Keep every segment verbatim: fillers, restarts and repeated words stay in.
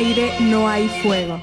aire no hay fuego.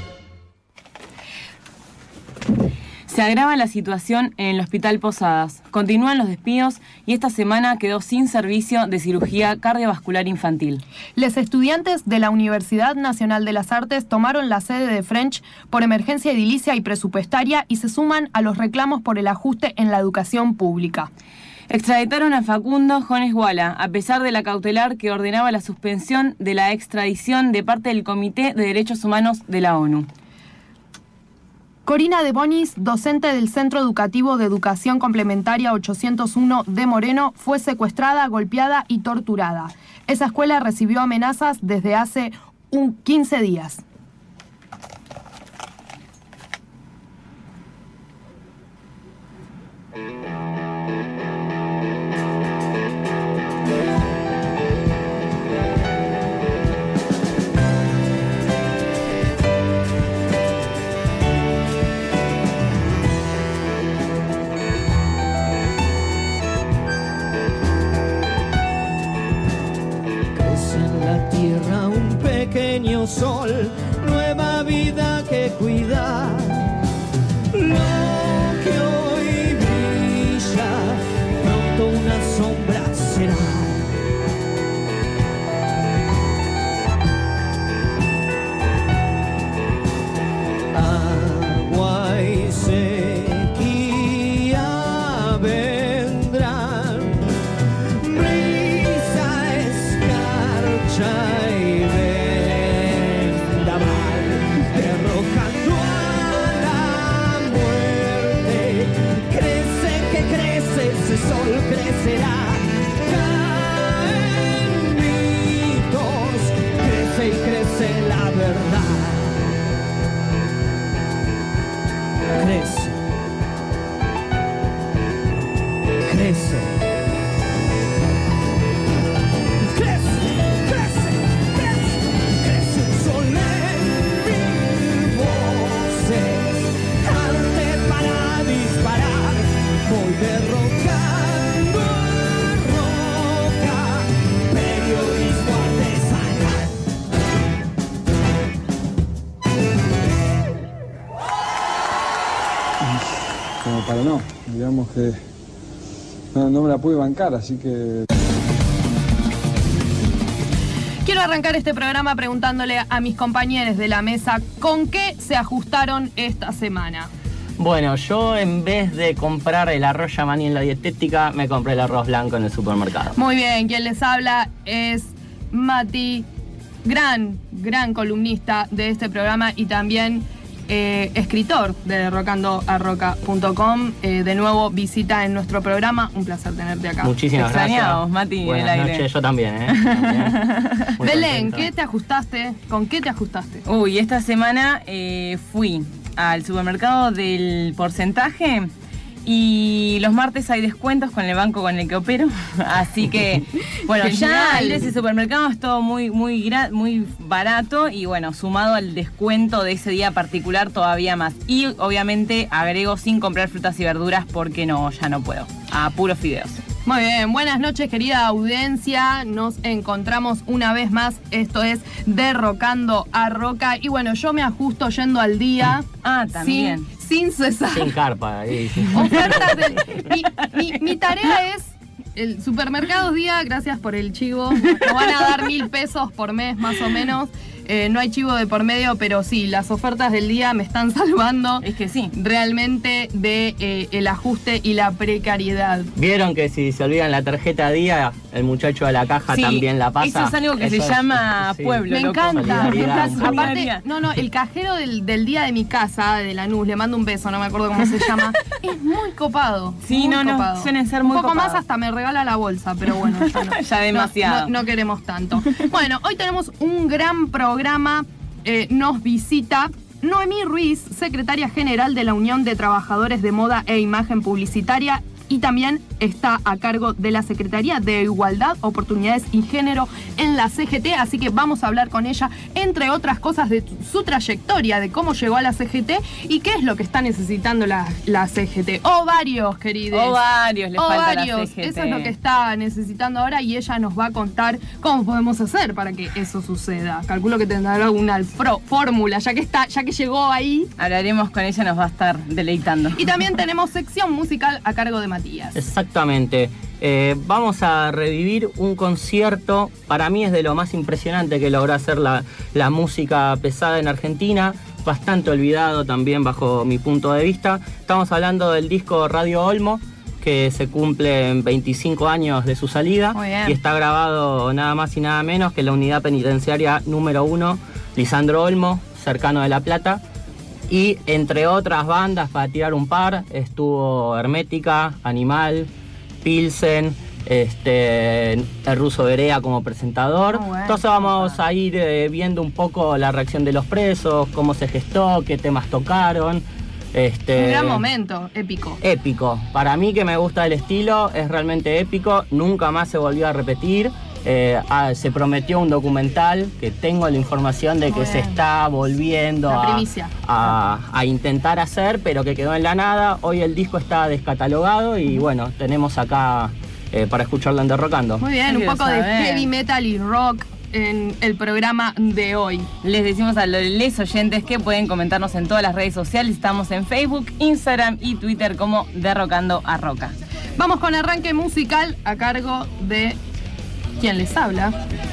Se agrava la situación en el Hospital Posadas. Continúan los despidos y esta semana quedó sin servicio de cirugía cardiovascular infantil. Los estudiantes de la Universidad Nacional de las Artes tomaron la sede de French por emergencia edilicia y presupuestaria y se suman a los reclamos por el ajuste en la educación pública. Extraditaron a Facundo Jones Guala, a pesar de la cautelar que ordenaba la suspensión de la extradición de parte del Comité de Derechos Humanos de la ONU. Corina de Bonis, docente del Centro Educativo de Educación Complementaria ochocientos uno de Moreno, fue secuestrada, golpeada y torturada. Esa escuela recibió amenazas desde hace un quince días. Pequeño sol, nueva vida que cuidar. Lo que hoy brilla, pronto una sombra será. Agua y sequía vendrán, brisa, escarcha. Sol crecerá, caen mitos, crece y crece la verdad. Crece, crece, crece, crece, crece, crece el sol en mil voces, arte para disparar, voy derrotando. Para no, digamos que no, no me la pude bancar, así que... Quiero arrancar este programa preguntándole a mis compañeros de la mesa ¿con qué se ajustaron esta semana? Bueno, yo en vez de comprar el arroz yamaní en la dietética, me compré el arroz blanco en el supermercado. Muy bien, quien les habla es Mati, gran, gran columnista de este programa y también... Eh, escritor de rocando a roca punto com. Eh, de nuevo visita en nuestro programa. Un placer tenerte acá. Muchísimas te gracias. Mati. Buenas el aire. noches, yo también, ¿eh? También. Belén, ¿qué te ajustaste? ¿Con qué te ajustaste? Uy, esta semana eh, fui al supermercado del porcentaje y los martes hay descuentos con el banco con el que opero. Así que, bueno, ya ir a ese supermercado es todo muy, muy, muy barato y, bueno, sumado al descuento de ese día particular todavía más. Y, obviamente, agrego sin comprar frutas y verduras porque no, ya no puedo. A puros fideos. Muy bien, buenas noches querida audiencia, nos encontramos una vez más, esto es Derrocando a Roca y bueno, yo me ajusto yendo al día. Ah, también. Sin, sin cesar. Sin carpa. Ahí. Ofertas del, mi, mi, mi tarea es el supermercado día, gracias por el chivo, nos van a dar mil pesos por mes más o menos. Eh, no hay chivo de por medio, pero sí, las ofertas del día me están salvando. Es que sí. Realmente de eh, el ajuste y la precariedad. ¿Vieron que si se olvidan la tarjeta día, el muchacho de la caja sí, también la pasa? Eso es algo que eso se es, llama sí. pueblo. Me loco. encanta, me encanta. Aparte, Solidaridad. no, no, el cajero del, del día de mi casa, de Lanús, le mando un beso, no me acuerdo cómo se llama. Es muy copado. Sí, muy no, copado. no, suelen ser muy Un poco copados. más hasta me regala la bolsa, pero bueno, ya no. Ya demasiado. No, no, no queremos tanto. Bueno, hoy tenemos un gran programa. Eh, nos visita Noemí Ruiz, secretaria general de la Unión de Trabajadores de Moda e Imagen Publicitaria, y también está a cargo de la Secretaría de Igualdad, Oportunidades y Género en la C G T, así que vamos a hablar con ella, entre otras cosas, de su trayectoria, de cómo llegó a la C G T y qué es lo que está necesitando la, la C G T. Ovarios, queridos. Ovarios, le falta a la C G T. Eso es lo que está necesitando ahora y ella nos va a contar cómo podemos hacer para que eso suceda. Calculo que tendrá alguna fórmula, ya que está, ya que llegó ahí. Hablaremos con ella, nos va a estar deleitando. Y también tenemos sección musical a cargo de Matías. Exactamente. Eh, vamos a revivir un concierto, para mí es de lo más impresionante que logró hacer la, la música pesada en Argentina, bastante olvidado también bajo mi punto de vista. Estamos hablando del disco Radio Olmo, que se cumplen veinticinco años de su salida y está grabado nada más y nada menos que en la unidad penitenciaria número uno, Lisandro Olmo, cercano de La Plata. Y entre otras bandas, para tirar un par, estuvo Hermética, Animal, Pilsen, este, el Ruso Berea como presentador. Oh, bueno. Entonces vamos a ir eh, viendo un poco la reacción de los presos, cómo se gestó, qué temas tocaron. Este, un gran momento, épico. Épico. Para mí, que me gusta el estilo, es realmente épico. Nunca más se volvió a repetir. Eh, ah, se prometió un documental que tengo la información de que bueno. se está volviendo a, a, a intentar hacer, pero que quedó en la nada. Hoy el disco está descatalogado y bueno, tenemos acá eh, para escucharlo en Derrocando. Muy bien, un poco de heavy metal y rock en el programa de hoy. Les decimos a los oyentes que pueden comentarnos en todas las redes sociales. Estamos en Facebook, Instagram y Twitter como Derrocando a Roca. Vamos con arranque musical a cargo de quien les habla.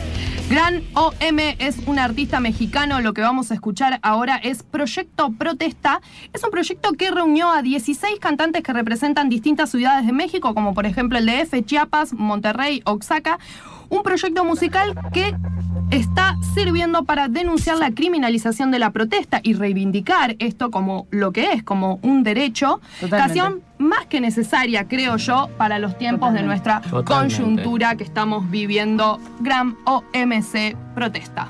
Gran O M es un artista mexicano. Lo que vamos a escuchar ahora es Proyecto Protesta. Es un proyecto que reunió a dieciséis cantantes que representan distintas ciudades de México, como por ejemplo el D F, Chiapas, Monterrey, Oaxaca. Un proyecto musical que está sirviendo para denunciar la criminalización de la protesta y reivindicar esto como lo que es, como un derecho. Ocasión más que necesaria, creo yo, para los tiempos Totalmente. de nuestra Totalmente. coyuntura que estamos viviendo. Gran O M C Protesta.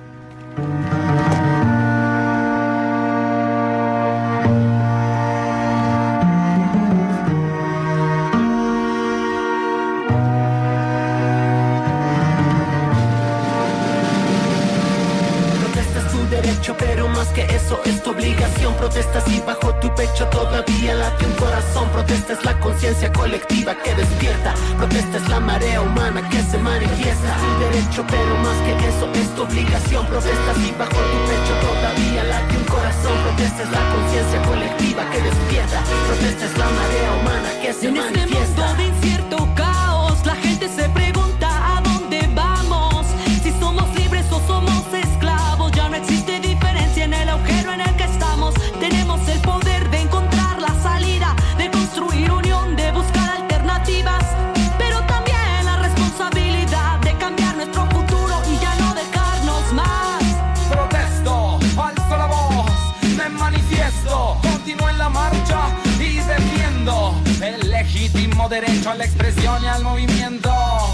Pero más que eso es tu obligación. Protestas y bajo tu pecho todavía late un corazón. Protesta es la conciencia colectiva que despierta. Protesta es la marea humana que se manifiesta. Tu derecho, pero más que eso es tu obligación. Protestas y bajo tu pecho todavía late un corazón. Protesta es la conciencia colectiva que despierta. Protesta es la marea humana que se en manifiesta. En este mundo de incierto caos, la gente se pregunta a dónde vamos. Si somos libres o somos esclavos, ya no existe diferencia en el agujero en el que estamos. Tenemos el poder de encontrar la salida, de construir unión, de buscar alternativas, pero también la responsabilidad de cambiar nuestro futuro y ya no dejarnos más. Protesto, alzo la voz, me manifiesto, continúo en la marcha y defiendo el legítimo derecho a la expresión y al movimiento.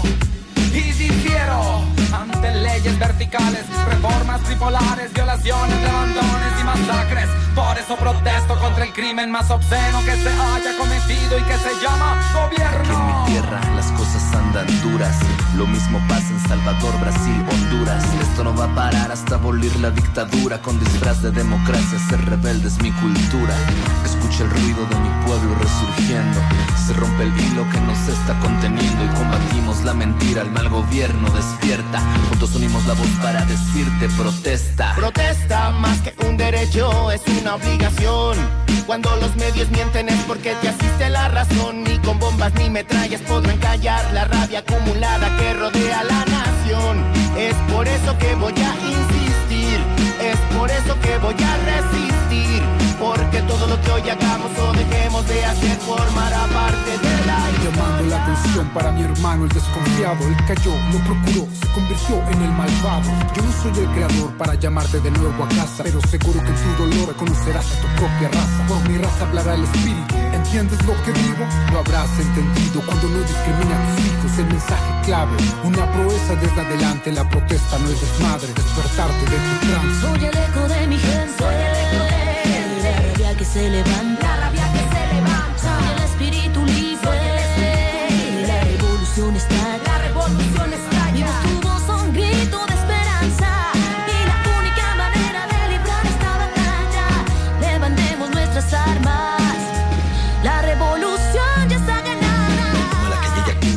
Y difiero ante leyes verticales, reformas tripolares, violaciones, levantones y masacres. Por eso protesto contra el crimen más obsceno que se haya cometido y que se llama gobierno. Aquí en mi tierra las cosas andan duras. Lo mismo pasa en Salvador, Brasil, Honduras. Esto no va a parar hasta abolir la dictadura. Con disfraz de democracia, ser rebelde es mi cultura. Escucha el ruido de mi pueblo resurgiendo. Se rompe el hilo que nos está conteniendo y combatimos la mentira, el mal gobierno despierta. Juntos unimos la voz para decirte protesta. Protesta más que un derecho, es una obligación. Cuando los medios mienten es porque te asiste la razón. Ni con bombas ni metrallas podrán callar la rabia acumulada que rodea la nación. Es por eso que voy a insistir, es por eso que voy a resistir, porque todo lo que hoy hagamos o dejemos de hacer formará parte de la historia. Llamando la atención para mi hermano el desconfiado. Él cayó, lo procuró, se convirtió en el malvado. Yo no soy el creador para llamarte de nuevo a casa, pero seguro que en tu dolor reconocerás a tu propia raza. Por mi raza hablará el espíritu. ¿Entiendes lo que digo? Lo habrás entendido cuando no discrimina a tus hijos. El mensaje clave, una proeza desde adelante. La protesta no es desmadre, despertarte de tu trance. Soy el eco de mi gente, soy el eco de mi gente. La rabia que se levanta, la rabia que se levanta. Soy el espíritu libre.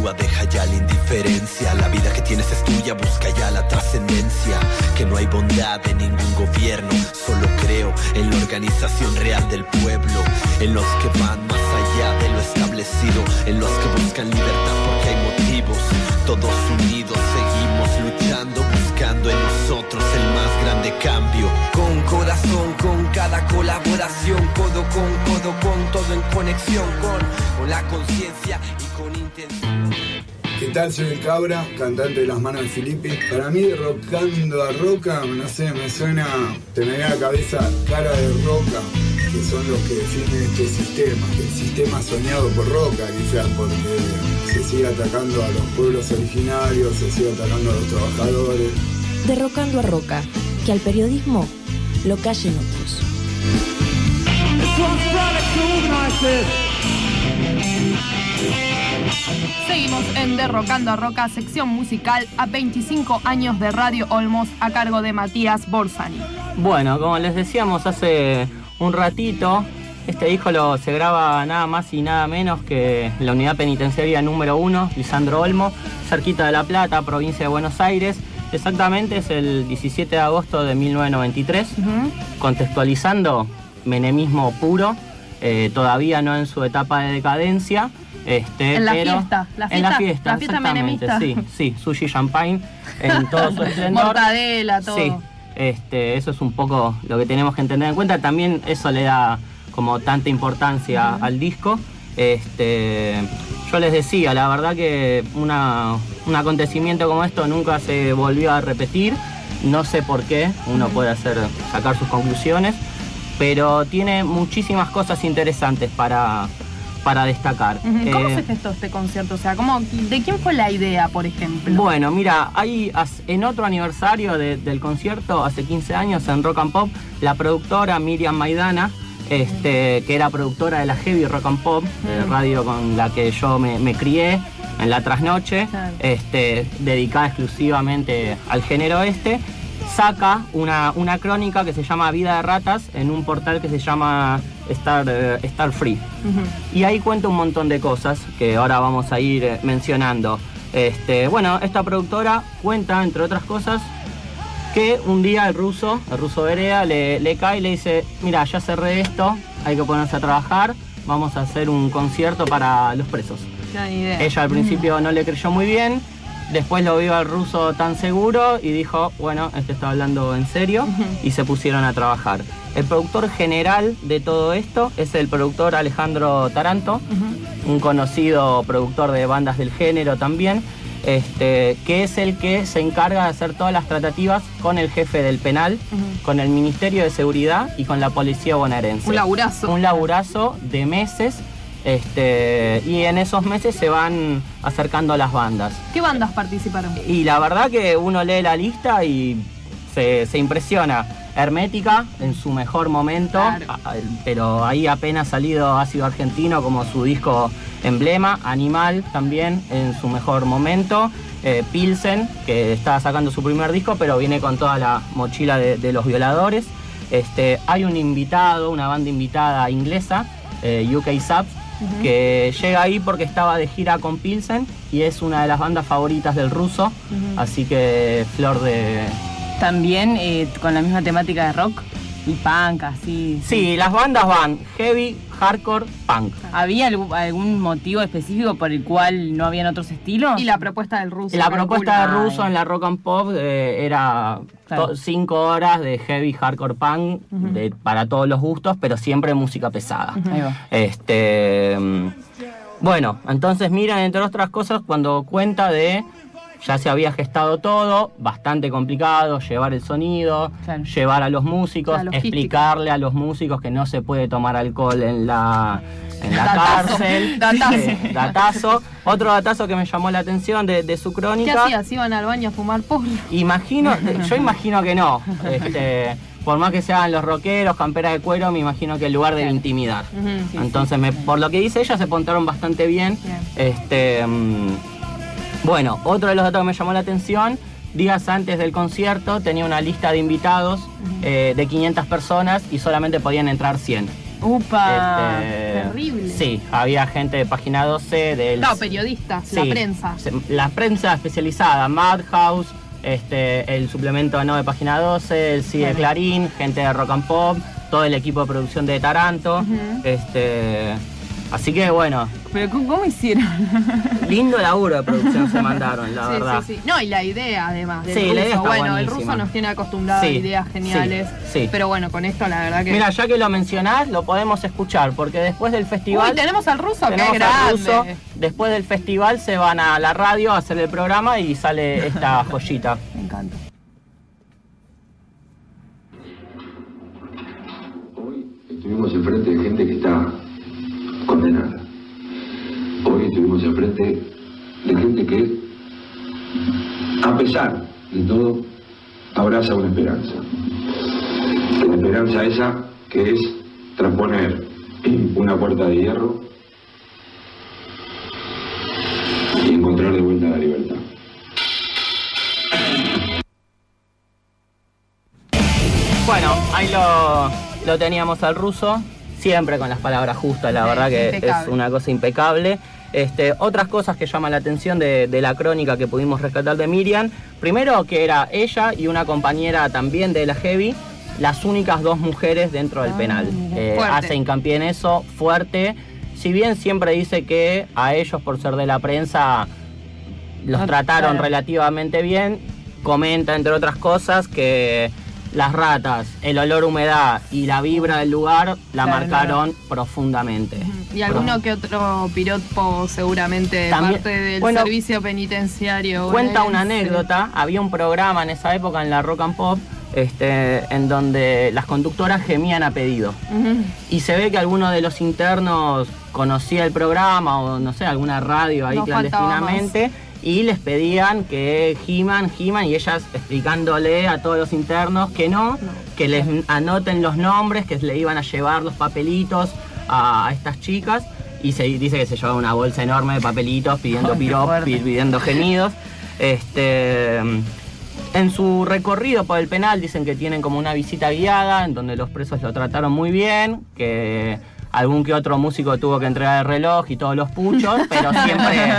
actúa, deja ya la indiferencia. La vida que tienes es tuya, busca ya la trascendencia. Que no hay bondad en ningún gobierno, solo creo en la organización real del pueblo. En los que van más allá de lo establecido, en los que buscan libertad porque hay motivos. Todos unidos seguimos luchando, buscando en nosotros el más grande cambio. Con corazón, con cada colaboración, codo con codo, con todo en conexión, con, con la conciencia y con intención. ¿Qué tal? Soy el Cabra, cantante de Las Manos de Filipe. Para mí, Rocando a Roca, no sé, me suena, te me viene a la cabeza Cara de Roca, que son los que definen este sistema, el sistema soñado por Roca, quizás, porque se sigue atacando a los pueblos originarios, se sigue atacando a los trabajadores. Derrocando a Roca, que al periodismo lo callen otros. Seguimos en Derrocando a Roca, sección musical a veinticinco años de Radio Olmos a cargo de Matías Borzani. Bueno, como les decíamos hace un ratito, este disco lo, se graba nada más y nada menos que la unidad penitenciaria número uno, Lisandro Olmo, cerquita de La Plata, provincia de Buenos Aires. Exactamente es el diecisiete de agosto de mil novecientos noventa y tres, uh-huh. Contextualizando, menemismo puro, eh, todavía no en su etapa de decadencia. Este, en la pero fiesta, la fiesta, en la fiesta, la fiesta exactamente, menemista. sí, sí, sushi champagne en todo su esplendor. Mortadela, todo. Sí, este, eso es un poco lo que tenemos que tener en cuenta. También eso le da como tanta importancia uh-huh. al disco. Este, yo les decía, la verdad que una, un acontecimiento como esto nunca se volvió a repetir. No sé por qué, uno uh-huh. puede hacer, sacar sus conclusiones, pero tiene muchísimas cosas interesantes para, para destacar. Uh-huh. ¿Cómo eh, se gestó este concierto? O sea, ¿cómo, ¿de quién fue la idea, por ejemplo? Bueno, mira, hay en otro aniversario de, del concierto, hace quince años, en Rock and Pop, la productora Miriam Maidana, Este, que era productora de la Heavy Rock and Pop, mm. radio con la que yo me, me crié en la trasnoche, claro. este, dedicada exclusivamente al género este, saca una, una crónica que se llama Vida de Ratas en un portal que se llama Star, uh, Star Free. Uh-huh. Y ahí cuenta un montón de cosas que ahora vamos a ir mencionando. Este, bueno, esta productora cuenta, entre otras cosas, que un día el ruso, el ruso Berea, le, le cae y le dice: mira, ya cerré esto, hay que ponerse a trabajar, vamos a hacer un concierto para los presos. Ella al principio mm. no le creyó muy bien, después lo vio al ruso tan seguro y dijo: bueno, este está hablando en serio, uh-huh. y se pusieron a trabajar. El productor general de todo esto es el productor Alejandro Taranto, uh-huh. un conocido productor de bandas del género también, Este, que es el que se encarga de hacer todas las tratativas con el jefe del penal, uh-huh. con el Ministerio de Seguridad y con la Policía Bonaerense. Un laburazo. Un laburazo de meses, este, y en esos meses se van acercando las bandas. ¿Qué bandas participaron? Y la verdad que uno lee la lista y se, se impresiona. Hermética en su mejor momento, claro. pero ahí apenas salido Ácido Argentino como su disco emblema. Animal también en su mejor momento. eh, Pilsen, que está sacando su primer disco, pero viene con toda la mochila de, de los violadores. Este, hay un invitado, una banda invitada inglesa, eh, U K Subs, uh-huh. que llega ahí porque estaba de gira con Pilsen y es una de las bandas favoritas del ruso, uh-huh. así que flor de... También eh, con la misma temática de rock y punk, así. Sí, sí, las bandas van heavy, hardcore, punk. ¿Había algún, algún motivo específico por el cual no habían otros estilos? Y la propuesta del ruso. La propuesta del ruso en la Rock and Pop eh, era claro. to, cinco horas de heavy, hardcore, punk, uh-huh. de, para todos los gustos, pero siempre música pesada. Uh-huh. Ahí va. Este, bueno, entonces miren, entre otras cosas, cuando cuenta de... Ya se había gestado todo, bastante complicado, llevar el sonido, claro. llevar a los músicos, explicarle a los músicos que no se puede tomar alcohol en la, en la datazo. cárcel. Datazo. Sí, datazo. Otro datazo que me llamó la atención de, de su crónica. ¿Qué hacías? ¿Iban al baño a fumar porro? Imagino, yo imagino que no. Este, por más que sean los rockeros, camperas de cuero, me imagino que el lugar debe intimidar. Uh-huh, sí, Entonces, sí. Me, por lo que dice ella, se portaron bastante bien. bien. Este... Bueno, otro de los datos que me llamó la atención, días antes del concierto tenía una lista de invitados uh-huh. eh, de quinientas personas y solamente podían entrar cien. Upa, Este, terrible. Sí, había gente de Página doce, del... No, periodistas, Sí, la prensa. La prensa especializada, Madhouse, este, el suplemento no de Página doce, el sí de Clarín, gente de Rock and Pop, todo el equipo de producción de Taranto. Ujú. este, así que bueno, Pero ¿cómo, cómo hicieron? lindo laburo de producción se mandaron, la Sí, verdad. sí, sí. No, y la idea además del Sí, ruso. la idea está bueno, el buenísima. ruso nos tiene acostumbrados Sí, a ideas geniales. sí, sí. Pero bueno, con esto la verdad que. Mira, ya que lo mencionás, lo podemos escuchar, porque después del festival... Uy, tenemos al ruso, tenemos qué al grande. ruso, después del festival se van a la radio a hacer el programa y sale esta joyita. Me encanta. Estuvimos enfrente de gente que está condenada. Hoy estuvimos enfrente de gente que, a pesar de todo, abraza una esperanza. La esperanza esa que es trasponer una puerta de hierro y encontrar de vuelta la libertad. Bueno, ahí lo, lo teníamos al ruso, siempre con las palabras justas, la verdad que Impecable. es una cosa impecable. Este, otras cosas que llaman la atención de, de la crónica que pudimos rescatar de Miriam, primero que era ella y una compañera también de la Heavy, las únicas dos mujeres dentro del penal. Eh, Fuerte. hace hincapié en eso, fuerte. Si bien siempre dice que a ellos, por ser de la prensa, los Ah, trataron claro. relativamente bien, comenta, entre otras cosas, que las ratas, el olor a humedad y la vibra del lugar la Claro, marcaron profundamente. Y alguno que otro piropo seguramente También- parte del bueno, servicio penitenciario. Cuenta ¿eh? una Sí. anécdota, había un programa en esa época en la Rock and Pop, este, en donde las conductoras gemían a pedido. Ujú. Y se ve que alguno de los internos conocía el programa o no sé, alguna radio ahí No faltaba clandestinamente y les pedían que giman, giman y ellas explicándole a todos los internos que no, que les anoten los nombres, que le iban a llevar los papelitos a, a estas chicas y se dice que se llevaba una bolsa enorme de papelitos pidiendo Ay, qué piropos, fuerte. pidiendo gemidos. Este, en su recorrido por el penal dicen que tienen como una visita guiada en donde los presos lo trataron muy bien, que algún que otro músico tuvo que entregar el reloj y todos los puchos, pero siempre,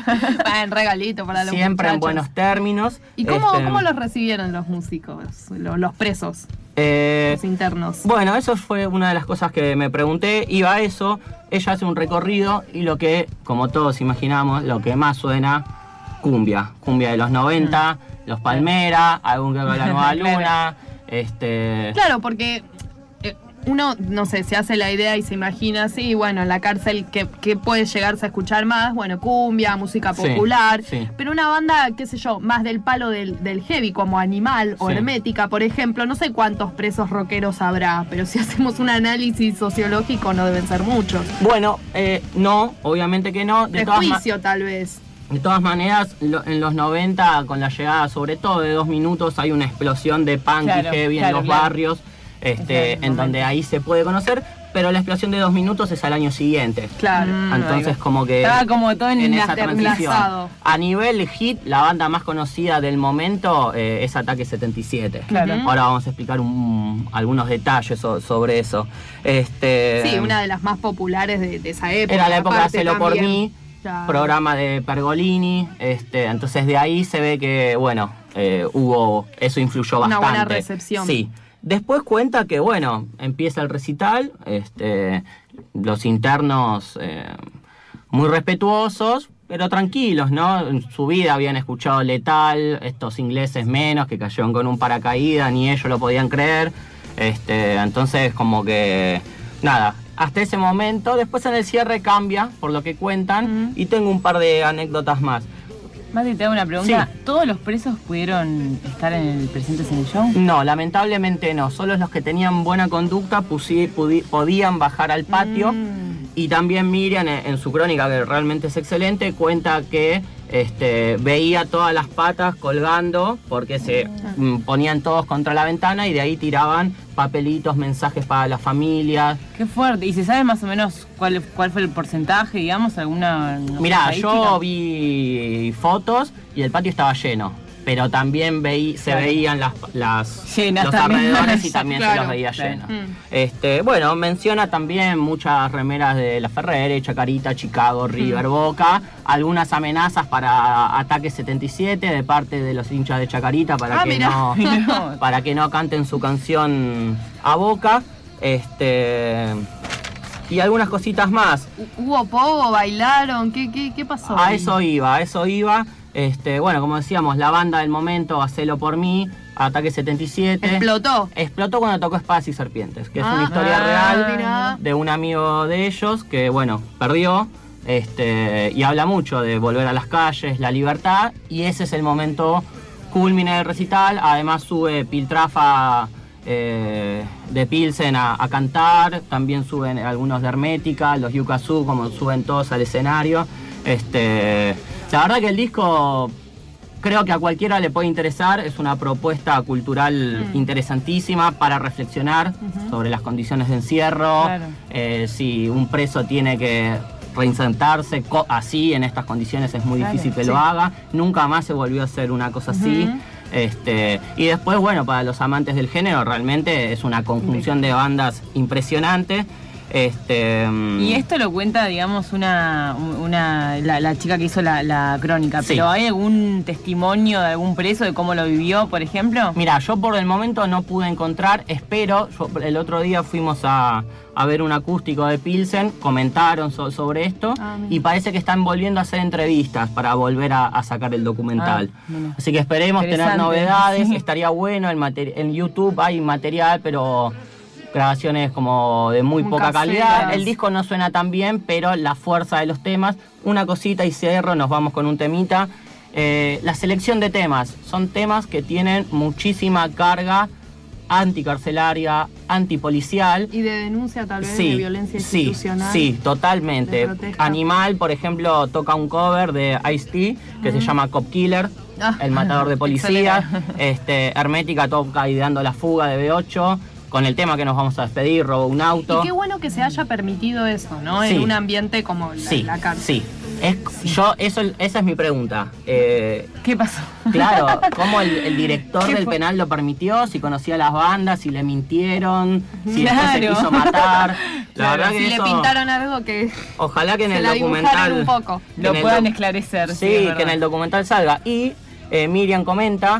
Va en regalito para los siempre en muchachos. buenos términos. ¿Y cómo, Este, cómo los recibieron los músicos, los, los presos, eh, los internos? Bueno, eso fue una de las cosas que me pregunté. Iba a eso, ella hace un recorrido y lo que, como todos imaginamos, lo que más suena, cumbia. Cumbia de los noventa, los Palmera, algún que con la Nueva Claro. Luna. Este, Claro, porque eh, uno, no sé, se hace la idea y se imagina, sí, bueno, en la cárcel, ¿qué, qué puede llegarse a escuchar más? Bueno, cumbia, música Sí, popular, sí. pero una banda, qué sé yo, más del palo del, del heavy, como Animal o Sí. Hermética, por ejemplo, no sé cuántos presos rockeros habrá, pero si hacemos un análisis sociológico no deben ser muchos. Bueno, eh, no, obviamente que no. De todas, ma- Prejuicio, tal vez. de todas maneras, lo- en los noventa, con la llegada sobre todo de dos minutos, hay una explosión de punk Claro, y heavy claro, en los claro. barrios, este, Ese en donde ahí se puede conocer, pero la explosión de dos minutos es al año siguiente. Claro. Entonces como que Estaba como todo en, en la esa transición. Enlazado. A nivel hit, la banda más conocida del momento eh, es Ataque setenta y siete. Claro. Ahora vamos a explicar un- algunos detalles so- sobre eso. Este, Sí, una de las más populares de, de esa época. Era la época de aparte Hacelo por también. mí, Claro. programa de Pergolini, este, entonces de ahí se ve que, bueno, eh, hubo, eso influyó Una bastante. buena recepción. Sí. Después cuenta que, bueno, empieza el recital, este, los internos eh, muy respetuosos, pero tranquilos, ¿no? En su vida habían escuchado Letal, estos ingleses menos, que cayeron con un paracaídas, ni ellos lo podían creer. Este, entonces, como que, nada, hasta ese momento. Después en el cierre cambia, por lo que cuentan, y tengo un par de anécdotas más. Mati, te hago una pregunta. Sí. ¿Todos los presos pudieron estar en el presentes en el show? No, lamentablemente no. Solo los que tenían buena conducta pusi- pudi- podían bajar al patio. Y también Miriam, en, en su crónica, que realmente es excelente, cuenta que este, veía todas las patas colgando porque se mm, ponían todos contra la ventana y de ahí tiraban papelitos, mensajes para las familias. Qué fuerte. ¿Y se sabe más o menos cuál, cuál fue el porcentaje, digamos? ¿Alguna no sé, Mirá, estadística? yo vi fotos y el patio estaba lleno. pero también veí, se Claro. veían las, las Llenas los también. alrededores y también se Claro, los veía claro. llenos. Mm. Este, bueno, menciona también muchas remeras de La Ferrere, Chacarita, Chicago, River, Mm. Boca, algunas amenazas para Ataque setenta y siete de parte de los hinchas de Chacarita para Ah, que mirá. no Mirá. para que no canten su canción a Boca. Este y algunas cositas más. ¿Hubo pogo? ¿Bailaron? ¿Qué, qué, qué pasó? A ahí? eso iba, a eso iba. Este, bueno, como decíamos, la banda del momento, Hacelo por mí, Ataque setenta y siete. ¿Explotó? Explotó cuando tocó Espadas y Serpientes, que es Ah, una historia ah, real mirá. de un amigo de ellos que, bueno, perdió. Este, y habla mucho de volver a las calles, la libertad, y ese es el momento culmine del recital. Además sube Piltrafa eh, de Pilsen a, a cantar, también suben algunos de Hermética, los Yucazú, como suben todos al escenario. Este, la verdad que el disco creo que a cualquiera le puede interesar, es una propuesta cultural Mm. interesantísima para reflexionar Ujú. sobre las condiciones de encierro, Claro. eh, si un preso tiene que reinsertarse co- así en estas condiciones es muy Claro, difícil que sí. lo haga, nunca más se volvió a hacer una cosa así. Ujú. Este, y después, bueno, para los amantes del género realmente es una conjunción de bandas impresionante. Este, Y esto lo cuenta, digamos, una, una la, la chica que hizo la, la crónica. Sí. ¿Pero hay algún testimonio de algún preso de cómo lo vivió, por ejemplo? Mira, yo por el momento no pude encontrar, espero, yo el otro día fuimos a, a ver un acústico de Pilsen, comentaron so- sobre esto Ah, mira. y parece que están volviendo a hacer entrevistas para volver a, a sacar el documental. Ah, mira. Así que esperemos tener Interesante, novedades, sí. estaría bueno, el materi- en YouTube hay material, pero grabaciones como de muy, Muy poca caseras. calidad. El disco no suena tan bien, pero la fuerza de los temas, una cosita y cierro, nos vamos con un temita. Eh, la selección de temas, son temas que tienen muchísima carga anticarcelaria, antipolicial. Y de denuncia tal vez Sí, de violencia sí, institucional. sí, totalmente. de protesta. Animal, por ejemplo, toca un cover de Ice-T que se llama Cop Killer, Ah, el matador de policías. excelente. Este, Hermética toca Ideando la fuga de B ocho, con el tema que nos vamos a despedir, Robo un auto. Y qué bueno que se haya permitido eso, ¿no? Sí. En un ambiente como la, Sí, la cárcel. sí. Es, Yo, eso, esa es mi pregunta. Eh, ¿Qué pasó? Claro, ¿cómo el, el director ¿Qué del fue? penal lo permitió? Si conocía las bandas, si le mintieron, si después se Claro. quiso matar. La Claro, verdad Si que le eso, pintaron algo que ojalá que en se el la dibujaron documental un poco. que Lo en el puedan doc- esclarecer. Sí, Sí, es que verdad. en el documental salga. Y eh, Miriam comenta,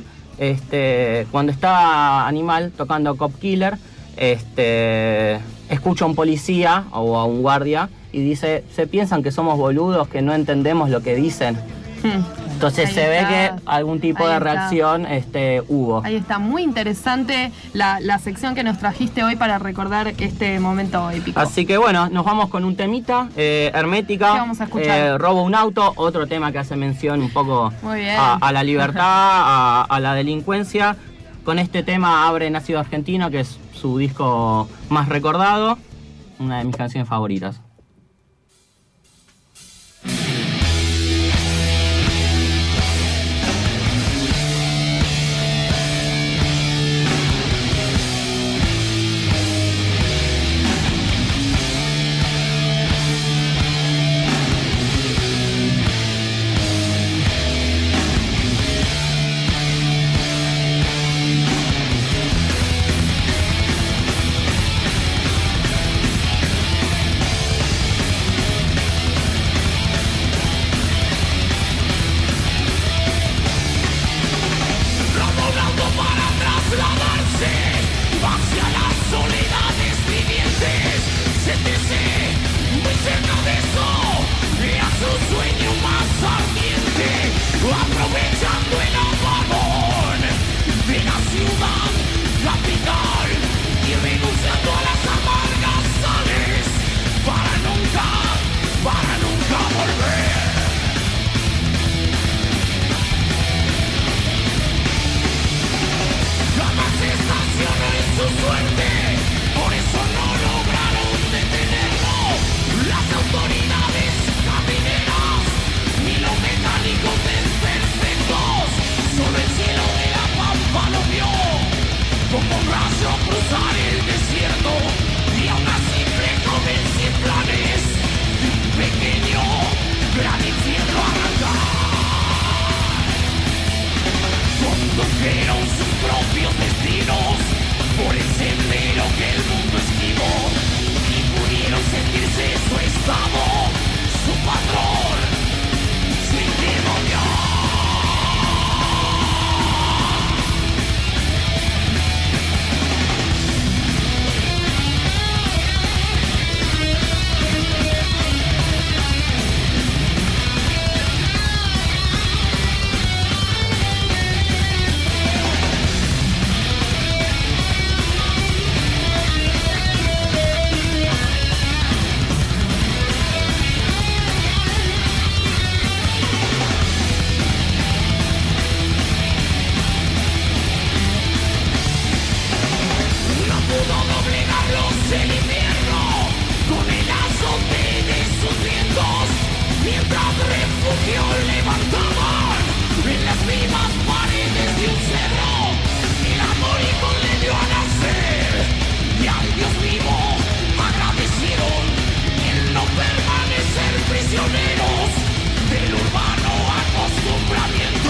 este, cuando estaba Animal tocando Cop Killer, este, escucha a un policía o a un guardia y dice, se piensan que somos boludos, que no entendemos lo que dicen. Hmm. Entonces Ahí se ve está. que algún tipo Ahí de está. reacción este, hubo. Ahí está, muy interesante la, la sección que nos trajiste hoy para recordar este momento épico. Así que bueno, nos vamos con un temita, eh, Hermética, ¿Qué vamos a escuchar? eh, Robo un auto, otro tema que hace mención un poco Muy bien. a, a la libertad, a, a la delincuencia. Con este tema abre Nacido Argentino, que es su disco más recordado, una de mis canciones favoritas. Nacido levantaban en las mismas paredes de un cerro. El amor hijo le dio a nacer y al Dios vivo agradecieron el no permanecer prisioneros del urbano acostumbramiento.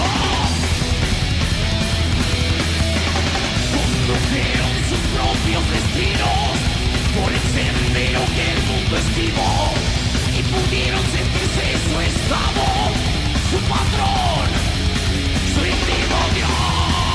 Condujeron sus propios destinos por el sendero que el mundo esquivó y pudieron sentirse su estado, su patrón, su íntimo Dios.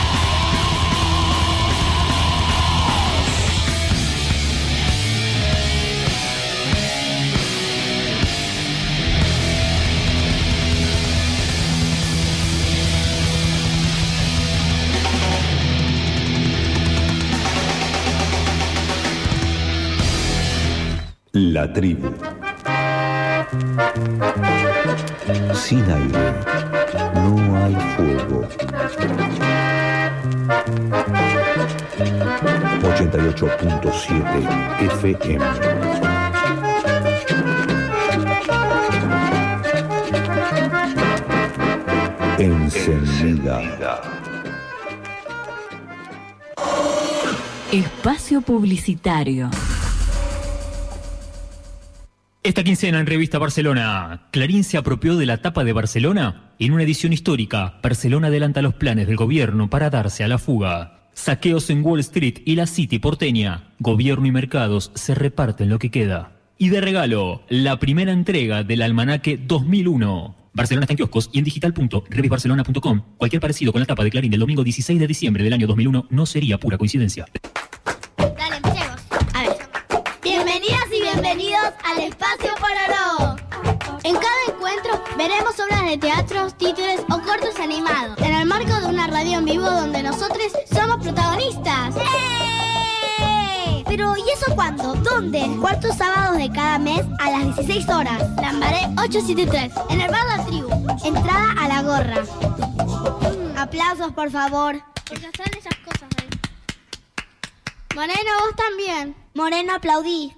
La tribu. Sin aire no hay fuego. ochenta y ocho punto siete F M. Encendida. Espacio publicitario. Esta quincena en Revista Barcelona, Clarín se apropió de la tapa de Barcelona. En una edición histórica, Barcelona adelanta los planes del gobierno para darse a la fuga. Saqueos en Wall Street y la City porteña. Gobierno y mercados se reparten lo que queda. Y de regalo, la primera entrega del almanaque dos mil uno. Barcelona está en kioscos y en digital punto revis barcelona punto com. Cualquier parecido con la tapa de Clarín del domingo dieciséis de diciembre del año dos mil uno no sería pura coincidencia. Dale, empecemos. A ver. Bienvenidas y bienvenidos al Espacio Pororó. En cada encuentro veremos obras de teatro, títeres o cortos animados, en el marco de una radio en vivo donde nosotros somos protagonistas. ¡Eh! Pero ¿y eso cuándo? ¿Dónde? Cuartos sábados de cada mes a las dieciséis horas. Lambaré ochocientos setenta y tres, en el bar La Tribu. Entrada a la gorra. Mm, aplausos, por favor. Porque hacen esas cosas ahí. Moreno, vos también. Moreno, aplaudí.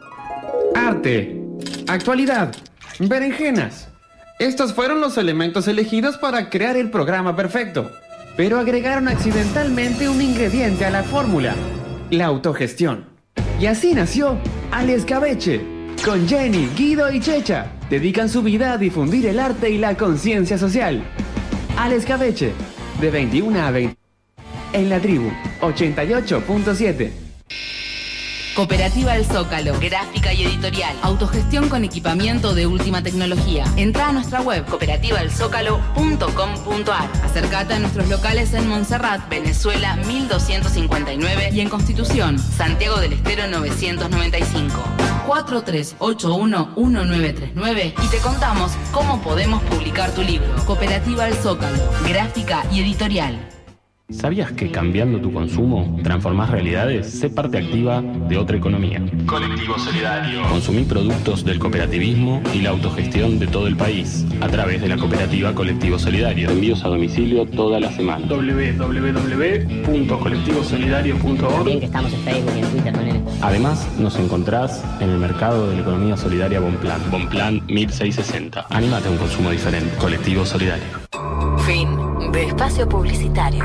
Arte, actualidad, berenjenas. Estos fueron los elementos elegidos para crear el programa perfecto. Pero agregaron accidentalmente un ingrediente a la fórmula: la autogestión. Y así nació Al Escabeche. Con Jenny, Guido y Checha dedican su vida a difundir el arte y la conciencia social. Al Escabeche, de veintiuna a veinte. En La Tribu, ochenta y ocho punto siete. Cooperativa El Zócalo, gráfica y editorial, autogestión con equipamiento de última tecnología. Entra a nuestra web cooperativa el zócalo punto com punto a r. Acércate a nuestros locales en Montserrat, Venezuela mil doscientos cincuenta y nueve y en Constitución, Santiago del Estero novecientos noventa y cinco. cuatro tres ocho uno uno nueve tres nueve y te contamos cómo podemos publicar tu libro. Cooperativa El Zócalo, gráfica y editorial. ¿Sabías que cambiando tu consumo transformás realidades? Sé parte activa de otra economía. Colectivo Solidario. Consumí productos del cooperativismo y la autogestión de todo el país a través de la cooperativa Colectivo Solidario. Envíos a domicilio toda la semana. doble u doble u doble u punto colectivo solidario punto org. También que estamos en Facebook y en Twitter, ¿no? Además, nos encontrás en el mercado de la economía solidaria Bonplan. Bonplan mil seiscientos sesenta. Anímate a un consumo diferente. Colectivo Solidario. Fin de espacio publicitario.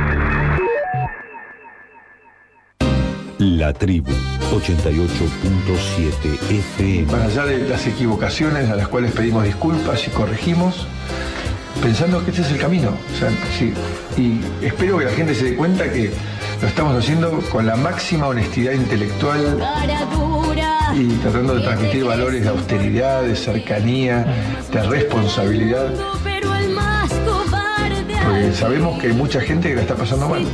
La Tribu, ochenta y ocho punto siete F M. Más allá de las equivocaciones a las cuales pedimos disculpas y corregimos, pensando que este es el camino. O sea, sí, y espero que la gente se dé cuenta que lo estamos haciendo con la máxima honestidad intelectual y tratando de transmitir valores de austeridad, de cercanía, de responsabilidad. Porque sabemos que hay mucha gente que la está pasando mal.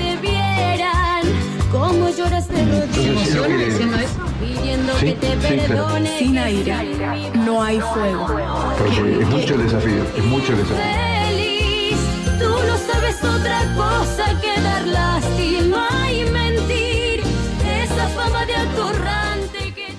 ¿Cómo lloras de Entonces, él quiere... pidiendo sí, que te sí, perdone? claro. Sin aire no hay fuego. Porque es mucho el desafío, es mucho el desafío. Feliz, tú no sabes otra cosa que dar lástima y mentir. Esa fama de atorrante que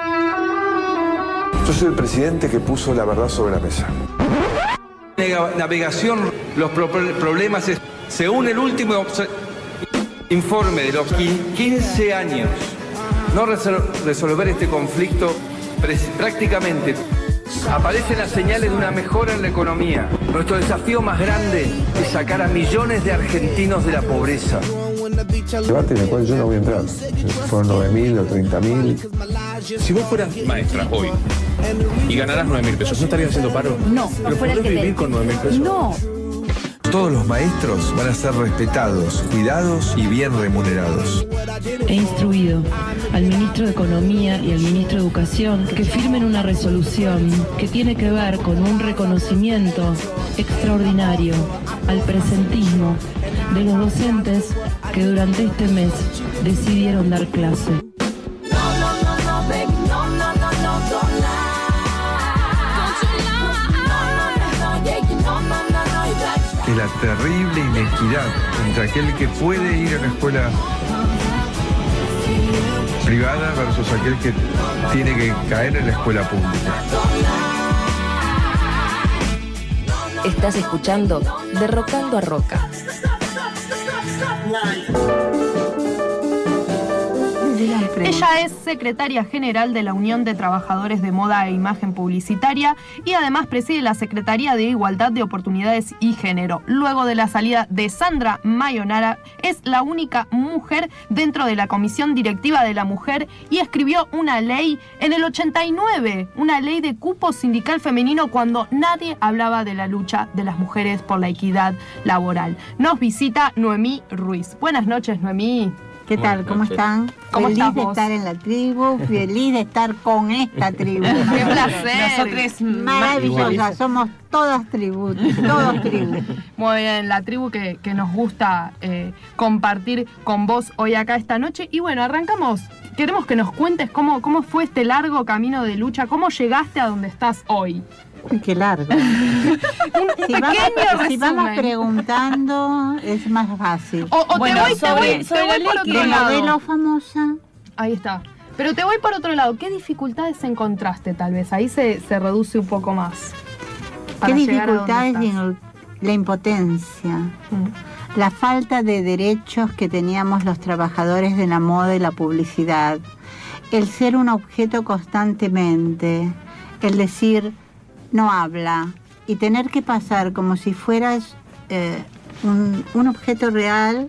te... Yo soy el presidente que puso la verdad sobre la mesa. Navegación, los pro problemas es, según el último informe de los quince años, no resol resolver este conflicto prácticamente Aparecen las señales de una mejora en la economía. Nuestro desafío más grande es sacar a millones de argentinos de la pobreza. Debate en el cual yo no voy a entrar. Fueron nueve mil o treinta mil. Si vos fueras maestra hoy y ganaras nueve mil pesos, ¿no estarías haciendo paro? No. ¿Pero podés vivir te... con nueve mil pesos? No. Todos los maestros van a ser respetados, cuidados y bien remunerados. He instruido al ministro de Economía y al ministro de Educación que firmen una resolución que tiene que ver con un reconocimiento extraordinario al presentismo de los docentes que durante este mes decidieron dar clase. Es la terrible inequidad entre aquel que puede ir a la escuela privada versus aquel que tiene que caer en la escuela pública. Estás escuchando Derrocando a Roca. Ella es secretaria general de la Unión de Trabajadores de Moda e Imagen Publicitaria y además preside la Secretaría de Igualdad de Oportunidades y Género. Luego de la salida de Sandra Mayonara, es la única mujer dentro de la Comisión Directiva de la Mujer y escribió una ley en el ochenta y nueve, una ley de cupo sindical femenino cuando nadie hablaba de la lucha de las mujeres por la equidad laboral. Nos visita Noemí Ruiz. Buenas noches, Noemí. ¿Qué tal? ¿Cómo están? ¿Cómo feliz estás de vos? estar en la tribu, feliz de estar con esta tribu. ¡Qué placer! Nosotros maravillosas, somos todas tribus, todos tribus. Muy bien, la tribu que, que nos gusta eh, compartir con vos hoy acá esta noche. Y bueno, arrancamos. Queremos que nos cuentes cómo, cómo fue este largo camino de lucha, cómo llegaste a donde estás hoy. Uy, qué largo. Un si, pequeño vamos, si vamos resumen. preguntando, es más fácil. O, o Bueno, te voy, te sobre- voy, sobre te voy el por otro líquido. lado. De modelo famosa. Ahí está. Pero te voy por otro lado. ¿Qué dificultades encontraste, tal vez? Ahí se, se reduce un poco más. ¿Qué para llegar a donde dificultades? estás. Y en- la impotencia, la falta de derechos que teníamos los trabajadores de la moda y la publicidad, el ser un objeto constantemente, el decir no habla y tener que pasar como si fueras eh, un, un objeto real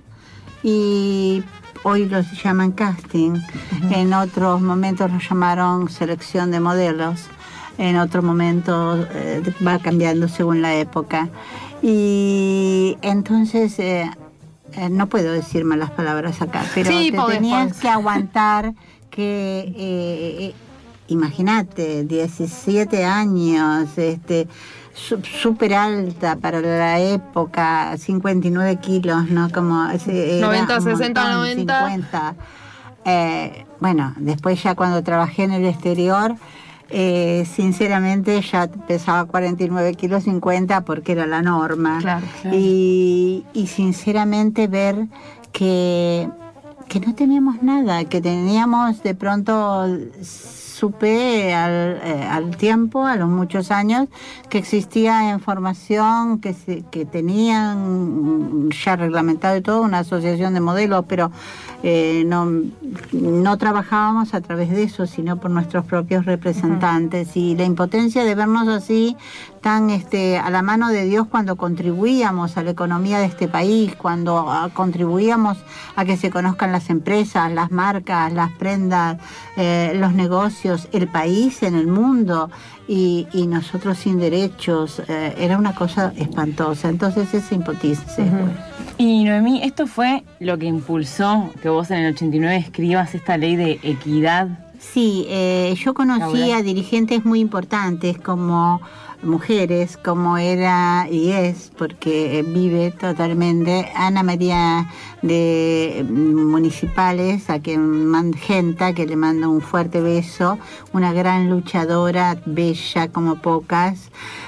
y hoy los llaman casting, en otros momentos los llamaron selección de modelos, en otro momento eh, va cambiando según la época. Y entonces, eh, eh, no puedo decir malas palabras acá, pero Sí, te podés, tenías podés. que aguantar que, eh, eh, imagínate, diecisiete años, este, su- súper alta para la época, cincuenta y nueve kilos, ¿no? Como ese era noventa, un sesenta, montón, noventa. cincuenta. Eh, bueno, después ya cuando trabajé en el exterior, eh, sinceramente ya pesaba cuarenta y nueve kilos cincuenta porque era la norma. Claro, claro. Y, y sinceramente ver que, que no teníamos nada, que teníamos de pronto, supe al, eh, al tiempo, a los muchos años, que existía información, que, se, que tenían ya reglamentado y todo, una asociación de modelos, pero eh, no, no trabajábamos a través de eso, sino por nuestros propios representantes. Y la impotencia de vernos así, tan este, a la mano de Dios cuando contribuíamos a la economía de este país, cuando ah, contribuíamos a que se conozcan las empresas, las marcas, las prendas, eh, los negocios, el país en el mundo, y, y nosotros sin derechos, eh, era una cosa espantosa. Entonces esa impotencia. Y Noemí, esto fue lo que impulsó que vos en el ochenta y nueve escribas esta ley de equidad. Sí, eh, yo conocí Laboral. a dirigentes muy importantes como mujeres, como era y es, porque eh, vive totalmente, Ana María de Municipales, a quien manda Genta, que le mando un fuerte beso, una gran luchadora, bella como pocas,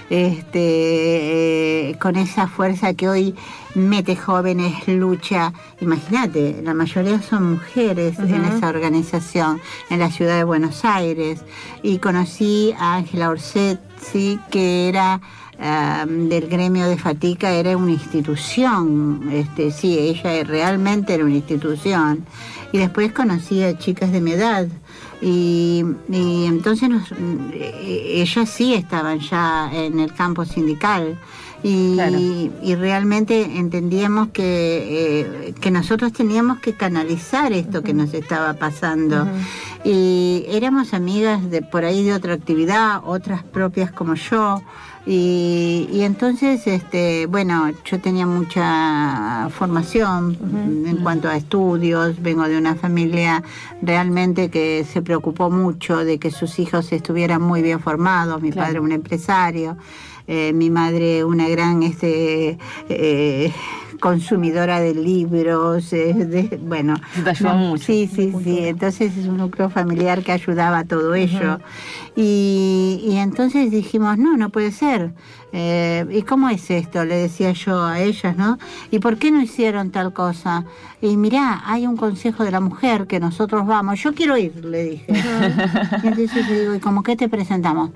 este, eh, con esa fuerza que hoy mete jóvenes, lucha. Imagínate, la mayoría son mujeres en esa organización, en la ciudad de Buenos Aires. Y conocí a Ángela Orsetzi, que era uh, del gremio de Fatica, era una institución. Este, sí, ella realmente era una institución. Y después conocí a chicas de mi edad, Y, y entonces nos, ellas sí estaban ya en el campo sindical. Y, claro. y realmente entendíamos que, eh, que nosotros teníamos que canalizar esto uh-huh. que nos estaba pasando. Uh-huh. Y éramos amigas de por ahí de otra actividad, otras propias como yo. Y, y entonces, este, bueno, yo tenía mucha formación uh-huh. en cuanto a estudios, vengo de una familia realmente que se preocupó mucho de que sus hijos estuvieran muy bien formados, mi claro. padre un empresario, eh, mi madre una gran este eh, consumidora de libros, eh, de, bueno. Te ayudó no, mucho. Sí, sí, sí, entonces es un núcleo familiar que ayudaba a todo ello. Uh-huh. Y, y entonces dijimos, no, no puede ser. Eh, ¿Y cómo es esto? Le decía yo a ellas, ¿no? ¿Y por qué no hicieron tal cosa? Y mirá, hay un consejo de la mujer que nosotros vamos. Yo quiero ir, le dije. Y entonces le digo, ¿y cómo qué te presentamos?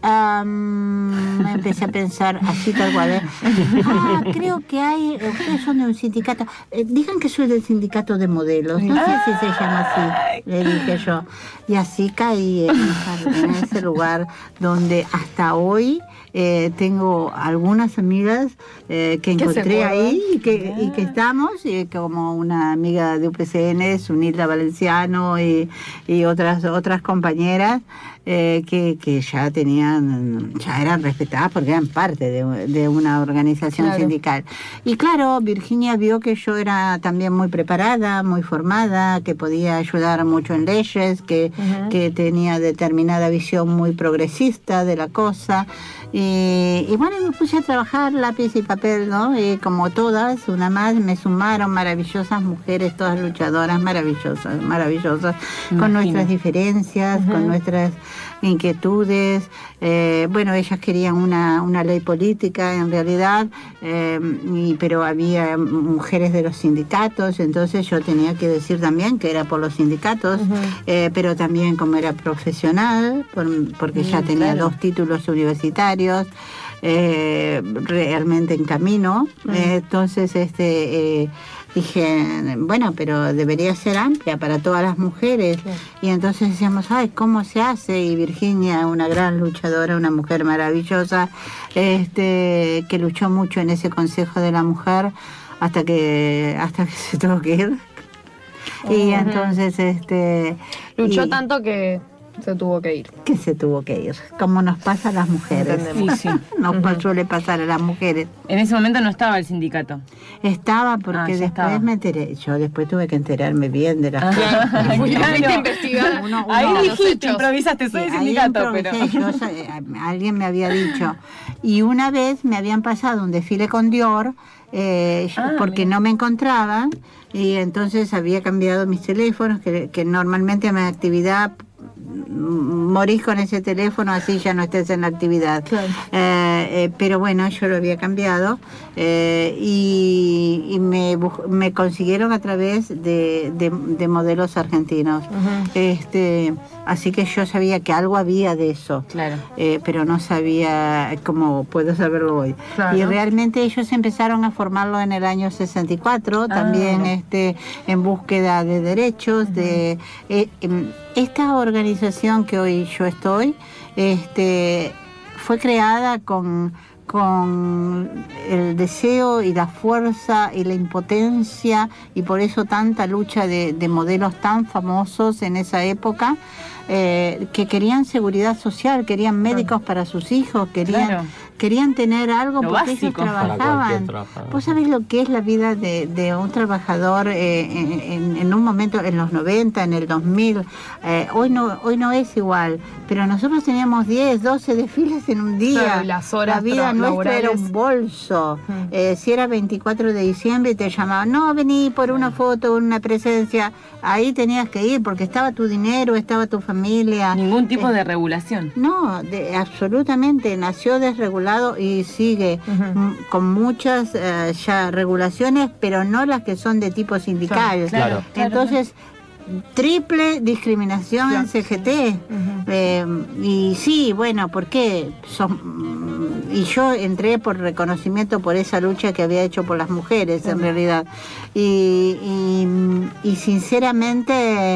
Um, me empecé a pensar así tal cual, ¿eh? Ah, creo que hay, ustedes son de un sindicato. Eh, digan que soy del sindicato de modelos. No sé si se llama así, le dije yo. Y así caí en, esa, en ese lugar donde hasta hoy eh, tengo algunas amigas eh, que encontré ahí y que, y que estamos, y como una amiga de U P C N, Sunilda Valenciano y, y otras otras compañeras eh, que, que ya tenían, ya eran respetadas porque eran parte de, de una organización claro. sindical. Y claro, Virginia vio que yo era también muy preparada, muy formada, que podía ayudar mucho en leyes, que, uh-huh. que tenía determinada visión muy progresista de la cosa. Y, y bueno, me puse a trabajar lápiz y papel, ¿no? Y como todas, una más, me sumaron maravillosas mujeres, todas luchadoras, maravillosas, maravillosas, Imagino. Con nuestras diferencias, uh-huh. con nuestras inquietudes. Eh, bueno, ellas querían una, una ley política, en realidad, eh, y, pero había mujeres de los sindicatos, entonces yo tenía que decir también que era por los sindicatos, uh-huh. eh, pero también como era profesional, por, porque uh-huh, ya tenía claro. dos títulos universitarios, eh, realmente en camino, uh-huh. eh, entonces este eh, dije, bueno, pero debería ser amplia para todas las mujeres. Claro. Y entonces decíamos, ay, ¿cómo se hace? Y Virginia, una gran luchadora, una mujer maravillosa, este, que luchó mucho en ese Consejo de la Mujer hasta que hasta que se tuvo que ir. Uh-huh. Y entonces, este... Luchó y, tanto que se tuvo que ir. Que se tuvo que ir, como nos pasa a las mujeres. Sí, sí. Nos uh-huh. suele pasar a las mujeres. En ese momento no estaba el sindicato. Estaba porque ah, después estaba. me enteré, yo después tuve que enterarme bien de las cosas. Ah, claro. investigar. Uno, uno, ahí dijiste, improvisaste, soy sí, el sindicato, pero... Yo, alguien me había dicho. Y una vez me habían pasado un desfile con Dior, eh, ah, porque mira. no me encontraban, y entonces había cambiado mis teléfonos, que, que normalmente mi actividad... morís con ese teléfono, así ya no estés en la actividad. Claro. Eh, eh, pero bueno, yo lo había cambiado eh, y, y me, me consiguieron a través de, de, de modelos argentinos. Uh-huh. este, así que yo sabía que algo había de eso, claro. eh, pero no sabía cómo puedo saberlo hoy. Claro. Y realmente ellos empezaron a formarlo en el año sesenta y cuatro, ah, también no. este, en búsqueda de derechos, uh-huh. de eh, esta organización que hoy yo estoy, este, fue creada con, con el deseo y la fuerza y la impotencia, y por eso tanta lucha de, de modelos tan famosos en esa época, eh, que querían seguridad social, querían médicos claro. para sus hijos, querían... Claro. Querían tener algo lo porque básico. ellos trabajaban. Vos sabés lo que es la vida de, de un trabajador eh, en, en, en un momento, en los noventa, en el dos mil. Eh, hoy no hoy no es igual, pero nosotros teníamos diez, doce desfiles en un día. Claro, las horas la vida nuestra laborales. Era un bolso. Hmm. Eh, si era veinticuatro de diciembre te llamaban, no, vení por una foto, una presencia. Ahí tenías que ir porque estaba tu dinero, estaba tu familia. Ningún tipo eh, de regulación. No, de, absolutamente. Nació desregulado y sigue uh-huh. m- con muchas uh, ya regulaciones, pero no las que son de tipo sindical. Claro, claro. Entonces, triple discriminación claro. en C G T. Uh-huh. Eh, y sí, bueno, ¿por qué? Son, y yo entré por reconocimiento por esa lucha que había hecho por las mujeres, uh-huh. en realidad. Y, y, y sinceramente...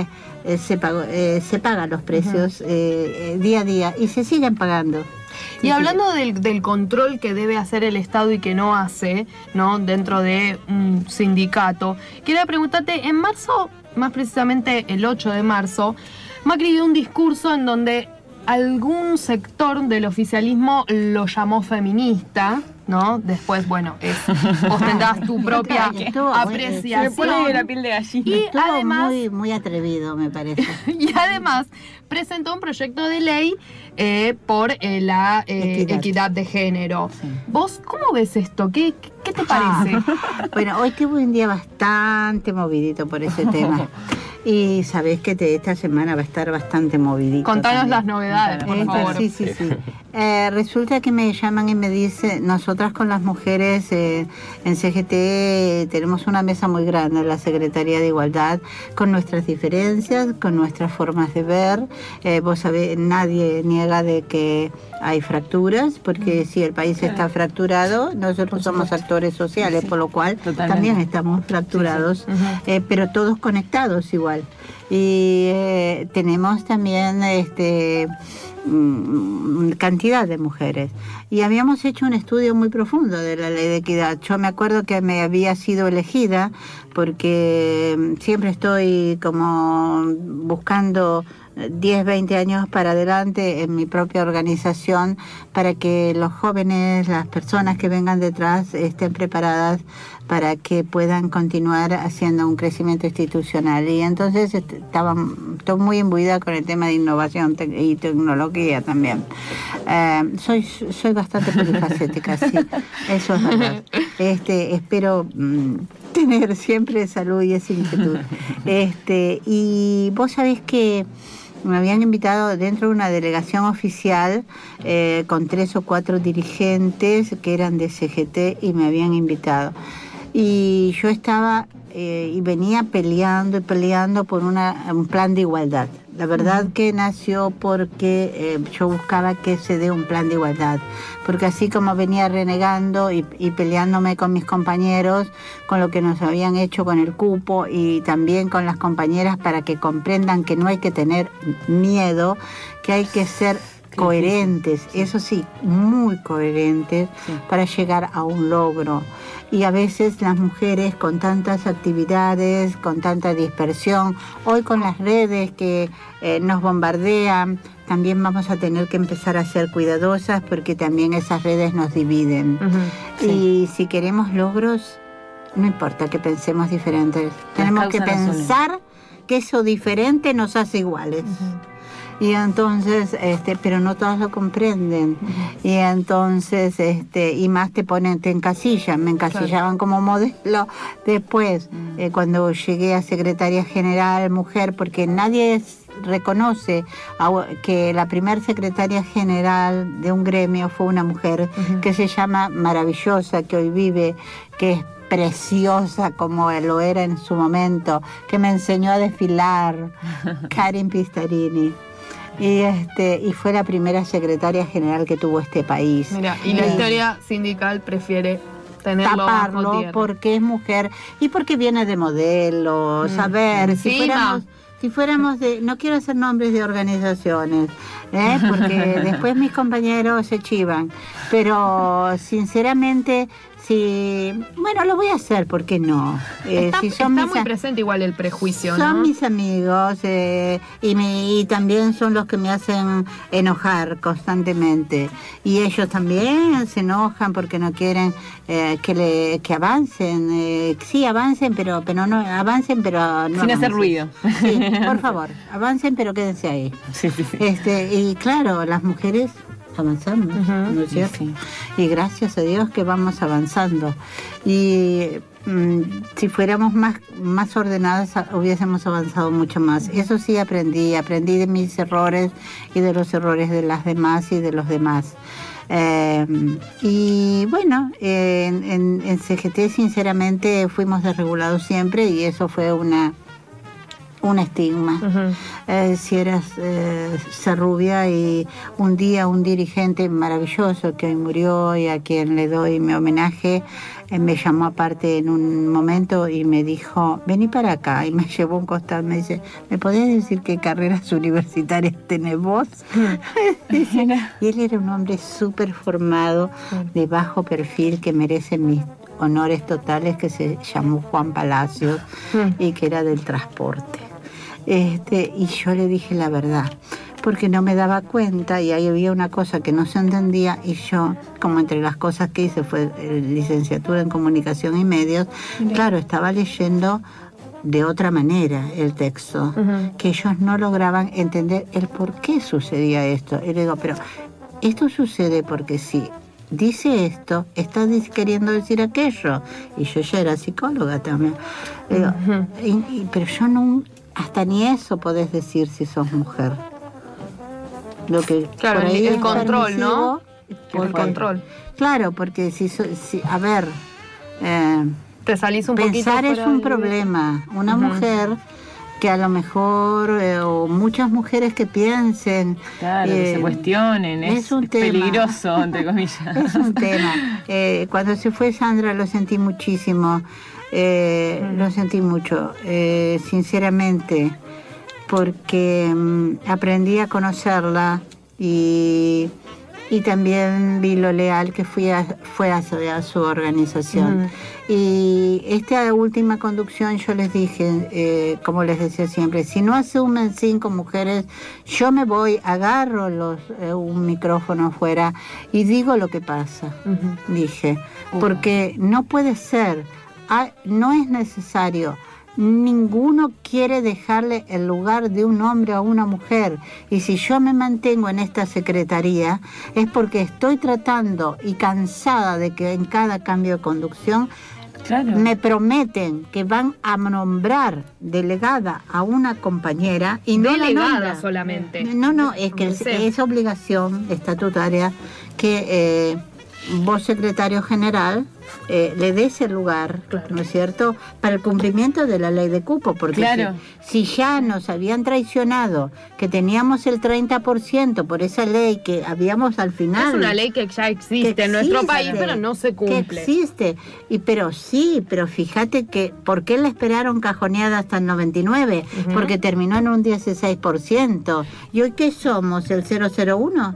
eh, se, pagó, eh, se pagan los precios uh-huh. eh, eh, día a día y se siguen pagando. Y hablando del, del control que debe hacer el Estado y que no hace, ¿no? Dentro de un sindicato, quería preguntarte, en marzo, más precisamente el ocho de marzo, Macri dio un discurso en donde algún sector del oficialismo lo llamó feminista, ¿no? Después, bueno, es, vos tendrás tu propia apreciación. Se me pone la piel de gallina. Y Estuvo además, muy, muy atrevido, me parece. Y además presentó un proyecto de ley eh, por eh, la eh, equidad. equidad de género. Sí. ¿Vos cómo ves esto? ¿Qué, qué te parece? Ah. Bueno, hoy tuve un día bastante movidito por ese tema. Y sabés que te, esta semana va a estar bastante movidito. Contanos también. las novedades, por Esta, favor. Sí, sí, sí. Eh, resulta que me llaman y me dicen, nosotras con las mujeres eh, en C G T tenemos una mesa muy grande en la Secretaría de Igualdad, con nuestras diferencias, con nuestras formas de ver. Eh, vos sabés, nadie niega de que hay fracturas, porque si el país está fracturado, nosotros somos actores sociales, por lo cual Totalmente. también estamos fracturados, sí, sí. Uh-huh. eh, pero todos conectados igual. Y eh, tenemos también este mm, cantidad de mujeres. Y habíamos hecho un estudio muy profundo de la ley de equidad. Yo me acuerdo que me había sido elegida porque siempre estoy como buscando diez, veinte años para adelante en mi propia organización para que los jóvenes, las personas que vengan detrás estén preparadas para que puedan continuar haciendo un crecimiento institucional. Y entonces estaba estoy muy imbuida con el tema de innovación te- y tecnología también. Eh, soy soy bastante polifacética, sí, eso es verdad. Este, espero mm, tener siempre salud y esa inquietud. Este, y vos sabés que me habían invitado dentro de una delegación oficial eh, con tres o cuatro dirigentes que eran de C G T y me habían invitado. Y yo estaba eh, y venía peleando y peleando por una, un plan de igualdad. La verdad uh-huh. que nació porque eh, yo buscaba que se dé un plan de igualdad. Porque así como venía renegando y, y peleándome con mis compañeros, con lo que nos habían hecho con el cupo y también con las compañeras para que comprendan que no hay que tener miedo, que hay que ser coherentes, eso sí, muy coherentes sí. para llegar a un logro. Y a veces las mujeres con tantas actividades, con tanta dispersión, hoy con las redes que eh, nos bombardean, también vamos a tener que empezar a ser cuidadosas porque también esas redes nos dividen. Uh-huh, sí. Y si queremos logros, no importa que pensemos diferentes, las tenemos que pensar que eso diferente nos hace iguales. Uh-huh. Y entonces, este, pero no todas lo comprenden. Uh-huh. Y entonces, este, y más te ponen, te encasillan, me encasillaban claro. como modelo. Después, uh-huh. eh, cuando llegué a secretaria general, mujer, porque nadie es, reconoce a, que la primer secretaria general de un gremio fue una mujer uh-huh. que se llama Maravillosa, que hoy vive, que es preciosa como lo era en su momento, que me enseñó a desfilar, Karin Pistarini. Y este y fue la primera secretaria general que tuvo este país. Mira, y la historia sindical prefiere tenerlo taparlo bajo tierra. Porque es mujer y porque viene de modelo. Mm. A ver, si sí, fuéramos, si fuéramos de, no quiero hacer nombres de organizaciones, ¿eh? Porque después mis compañeros se chivan. Pero sinceramente, sí, bueno, lo voy a hacer, ¿por qué no? Eh, está si son está muy a... presente igual el prejuicio, son ¿no? mis amigos eh, y, me, y también son los que me hacen enojar constantemente. Y ellos también se enojan porque no quieren eh, que le que avancen. Eh, sí, avancen, pero, pero no avancen, pero no sin avancen. hacer ruido. Sí, por favor, avancen, pero quédense ahí. Sí, sí, sí. Este, y claro, las mujeres avanzamos, uh-huh. ¿no es cierto? Sí. Y gracias a Dios que vamos avanzando. Y mm, si fuéramos más, más ordenadas, hubiésemos avanzado mucho más. Eso sí aprendí, aprendí de mis errores y de los errores de las demás y de los demás. Eh, y bueno, eh, en, en, en C G T sinceramente fuimos desregulados siempre y eso fue una... un estigma. Uh-huh. eh, si eras eh, ser rubia, y un día un dirigente maravilloso que hoy murió y a quien le doy mi homenaje, eh, me llamó aparte en un momento y me dijo, vení para acá, y me llevó a un costado, me dice, ¿me podés decir qué carreras universitarias tenés vos? Uh-huh. Y él era un hombre súper formado, uh-huh, de bajo perfil, que merece mis honores totales, que se llamó Juan Palacios, uh-huh, y que era del transporte. Este, y yo le dije la verdad, porque no me daba cuenta, y ahí había una cosa que no se entendía, y yo, como entre las cosas que hice fue eh, licenciatura en comunicación y medios, sí, claro, estaba leyendo de otra manera el texto, uh-huh, que ellos no lograban entender el por qué sucedía esto. Y le digo, pero esto sucede porque sí, dice esto, está queriendo decir aquello. Y yo ya era psicóloga también. Le digo, uh-huh, y, y, pero yo no, hasta ni eso podés decir si sos mujer. Lo que claro, por ahí el control, ¿no? Porque, el control. Claro, porque si, si a ver, eh, te salís un pensar poquito es un de... problema. Una uh-huh, mujer que a lo mejor, eh, o muchas mujeres que piensen, claro, eh, que se cuestionen, es, es, un es tema, peligroso, entre comillas. Es un tema. Eh, cuando se fue Sandra lo sentí muchísimo, eh, uh-huh, lo sentí mucho, eh, sinceramente, porque um, aprendí a conocerla y, y también vi lo leal que fui a, fue hacia su organización. Uh-huh. Y esta última conducción yo les dije, eh, como les decía siempre, si no asumen cinco mujeres, yo me voy, agarro los, eh, un micrófono afuera y digo lo que pasa, uh-huh, dije, uh-huh, porque no puede ser, ah, no es necesario. Ninguno quiere dejarle el lugar de un hombre a una mujer. Y si yo me mantengo en esta secretaría es porque estoy tratando y cansada de que en cada cambio de conducción, claro, me prometen que van a nombrar delegada a una compañera y no delegada la nombran solamente. No, no, es que es, es obligación estatutaria que eh, vos, secretario general, Eh, le des el lugar, claro, ¿no es cierto?, para el cumplimiento de la ley de cupo, porque claro, si, si ya nos habían traicionado, que teníamos el treinta por ciento por esa ley que habíamos al final... Es una ley que ya existe, que existe en nuestro país, pero no se cumple. Que existe, y, pero sí, pero fíjate que, ¿por qué la esperaron cajoneada hasta el noventa y nueve? Uh-huh. Porque terminó en un dieciséis por ciento. ¿Y hoy qué somos, el cero cero uno?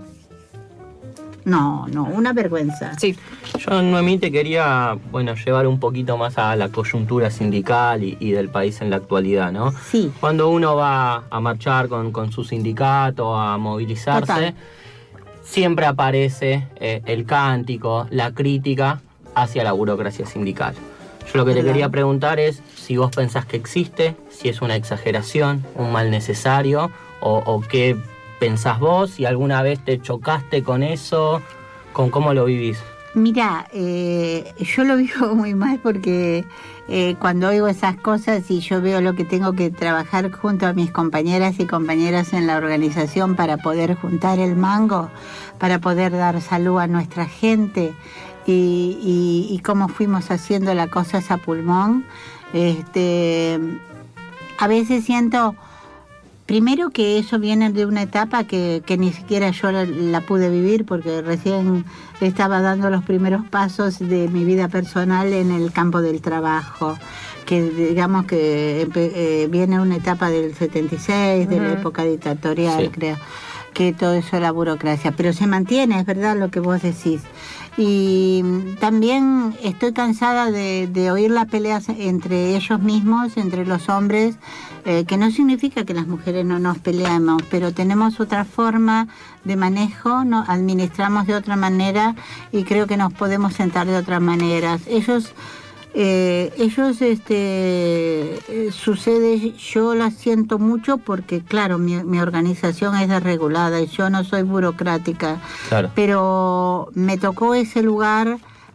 No, no, una vergüenza. Sí. Yo, Noemí, te quería, bueno, llevar un poquito más a la coyuntura sindical y, y del país en la actualidad, ¿no? Sí. Cuando uno va a marchar con, con su sindicato, a movilizarse, total, siempre aparece eh, el cántico, la crítica hacia la burocracia sindical. Yo lo que te quería preguntar es si vos pensás que existe, si es una exageración, un mal necesario, o, o qué pensás vos, si alguna vez te chocaste con eso, con cómo lo vivís. Mira, eh, yo lo vivo muy mal porque eh, cuando oigo esas cosas y yo veo lo que tengo que trabajar junto a mis compañeras y compañeras en la organización para poder juntar el mango, para poder dar salud a nuestra gente y, y, y cómo fuimos haciendo las cosas a pulmón, este, a veces siento... Primero que eso viene de una etapa que, que ni siquiera yo la, la pude vivir porque recién estaba dando los primeros pasos de mi vida personal en el campo del trabajo, que digamos que eh, viene una etapa del setenta y seis, uh-huh, de la época dictatorial, sí, creo, que todo eso es la burocracia, pero se mantiene, es verdad lo que vos decís. Y también estoy cansada de, de oír las peleas entre ellos mismos, entre los hombres, eh, que no significa que las mujeres no nos peleemos, pero tenemos otra forma de manejo, ¿no? Administramos de otra manera y creo que nos podemos sentar de otras maneras. Ellos... Eh, ellos, este, eh, sucede, yo la siento mucho porque, claro, mi, mi organización es desregulada y yo no soy burocrática, claro, pero me tocó ese lugar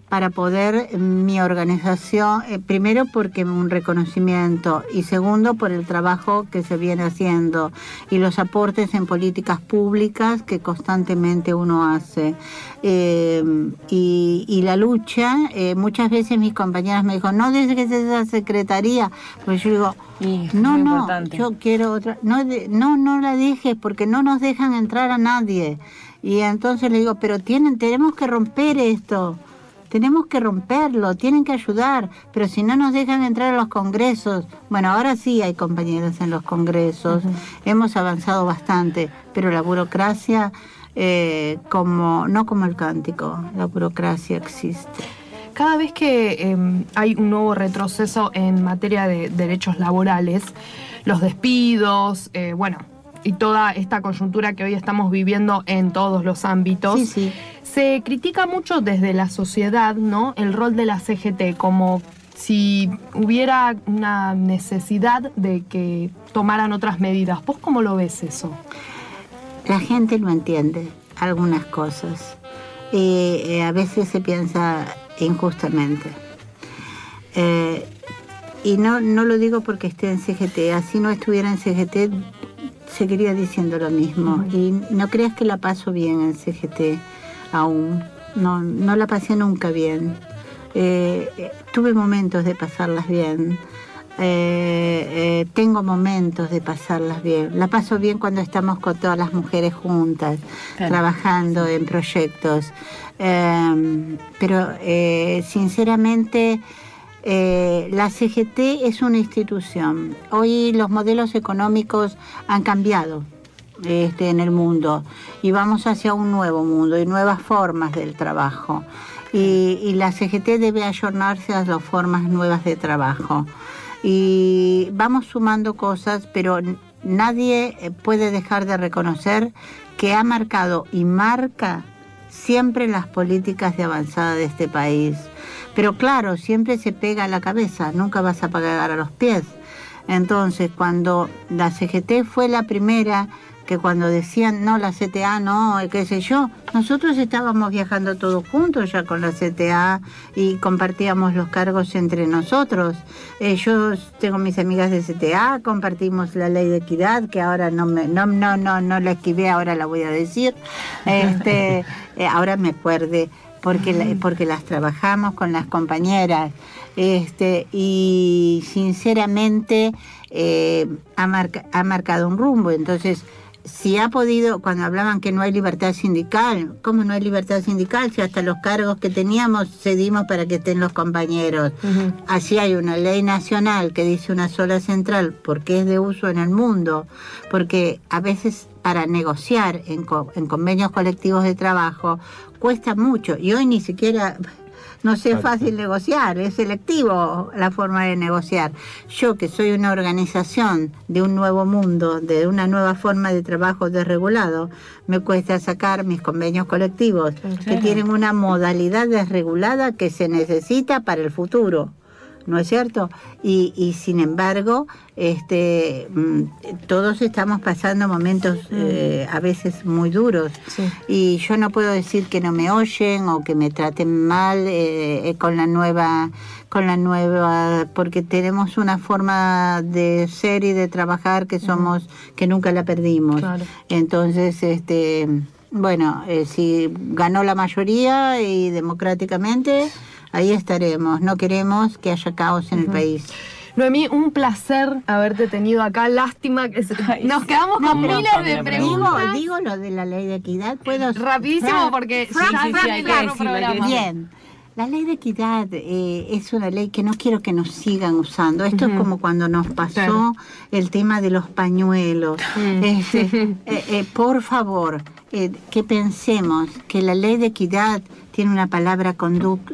para poder mi organización, eh, primero porque un reconocimiento y segundo por el trabajo que se viene haciendo y los aportes en políticas públicas que constantemente uno hace. Eh, y, y la lucha, eh, muchas veces mis compañeras me dijo, no dejes esa secretaría, pues yo digo, y no, no, importante. yo quiero otra, no, de, no, no la dejes porque no nos dejan entrar a nadie. Y entonces le digo, pero tienen, tenemos que romper esto. Tenemos que romperlo, tienen que ayudar, pero si no nos dejan entrar a los congresos, bueno, ahora sí hay compañeros en los congresos, uh-huh. hemos avanzado bastante, pero la burocracia, eh, como no como el cántico, la burocracia existe. Cada vez que eh, hay un nuevo retroceso en materia de derechos laborales, los despidos, eh, bueno, y toda esta coyuntura que hoy estamos viviendo en todos los ámbitos, sí, sí. se critica mucho desde la sociedad, ¿no?, el rol de la C G T, como si hubiera una necesidad de que tomaran otras medidas. ¿Vos cómo lo ves eso? La gente no entiende algunas cosas. Eh, eh, a veces se piensa injustamente. Eh, y no, no lo digo porque esté en C G T. Así no estuviera en C G T, seguiría diciendo lo mismo. Uh-huh. Y no creas que la paso bien en C G T aún. No, no la pasé nunca bien. Eh, eh, tuve momentos de pasarlas bien. Eh, eh, tengo momentos de pasarlas bien. La paso bien cuando estamos con todas las mujeres juntas, claro, trabajando en proyectos. Eh, pero eh, sinceramente eh, la C G T es una institución. Hoy los modelos económicos han cambiado este, en el mundo y vamos hacia un nuevo mundo y nuevas formas del trabajo. Y, y la C G T debe ayornarse a las formas nuevas de trabajo. Y vamos sumando cosas, pero nadie puede dejar de reconocer que ha marcado y marca siempre las políticas de avanzada de este país. Pero claro, siempre se pega a la cabeza, nunca vas a pegar a los pies. Entonces, cuando la C G T fue la primera, que cuando decían, no, la C T A no, qué sé yo, nosotros estábamos viajando todos juntos ya con la C T A y compartíamos los cargos entre nosotros. Eh, yo tengo mis amigas de C T A, compartimos la ley de equidad, que ahora no me, no, no, no, no la esquivé, ahora la voy a decir. Este, eh, ahora me acuerde, porque, la, porque las trabajamos con las compañeras. Este, y sinceramente eh, ha, marca, ha marcado un rumbo. Entonces, si ha podido, cuando hablaban que no hay libertad sindical, ¿cómo no hay libertad sindical? Si hasta los cargos que teníamos cedimos para que estén los compañeros. Uh-huh. Así hay una ley nacional que dice una sola central, porque es de uso en el mundo, porque a veces para negociar en, co- en convenios colectivos de trabajo cuesta mucho, y hoy ni siquiera... No sé, es fácil negociar, es selectivo la forma de negociar. Yo, que soy una organización de un nuevo mundo, de una nueva forma de trabajo desregulado, me cuesta sacar mis convenios colectivos, claro, que tienen una modalidad desregulada que se necesita para el futuro, ¿no es cierto? Y, y sin embargo, este, todos estamos pasando momentos eh, a veces muy duros. Sí. Y yo no puedo decir que no me oyen o que me traten mal eh, con la nueva, con la nueva, porque tenemos una forma de ser y de trabajar que somos, uh-huh, que nunca la perdimos. Claro. Entonces, este, bueno, eh, si ganó la mayoría y democráticamente, ahí estaremos. No queremos que haya caos en uh-huh. el país. Noemí, un placer haberte tenido acá. Lástima que se... nos quedamos no, con miles de preguntas. Digo, digo lo de la ley de equidad. ¿Puedo? Rapidísimo, Fra- porque Fra- sí, sí, Fra- sí, hay que decirlo. Bien. La ley de equidad eh, es una ley que no quiero que nos sigan usando. Esto uh-huh. es como cuando nos pasó claro. el tema de los pañuelos. Uh-huh. Este, eh, eh, por favor, eh, que pensemos que la ley de equidad tiene una palabra condu- eh,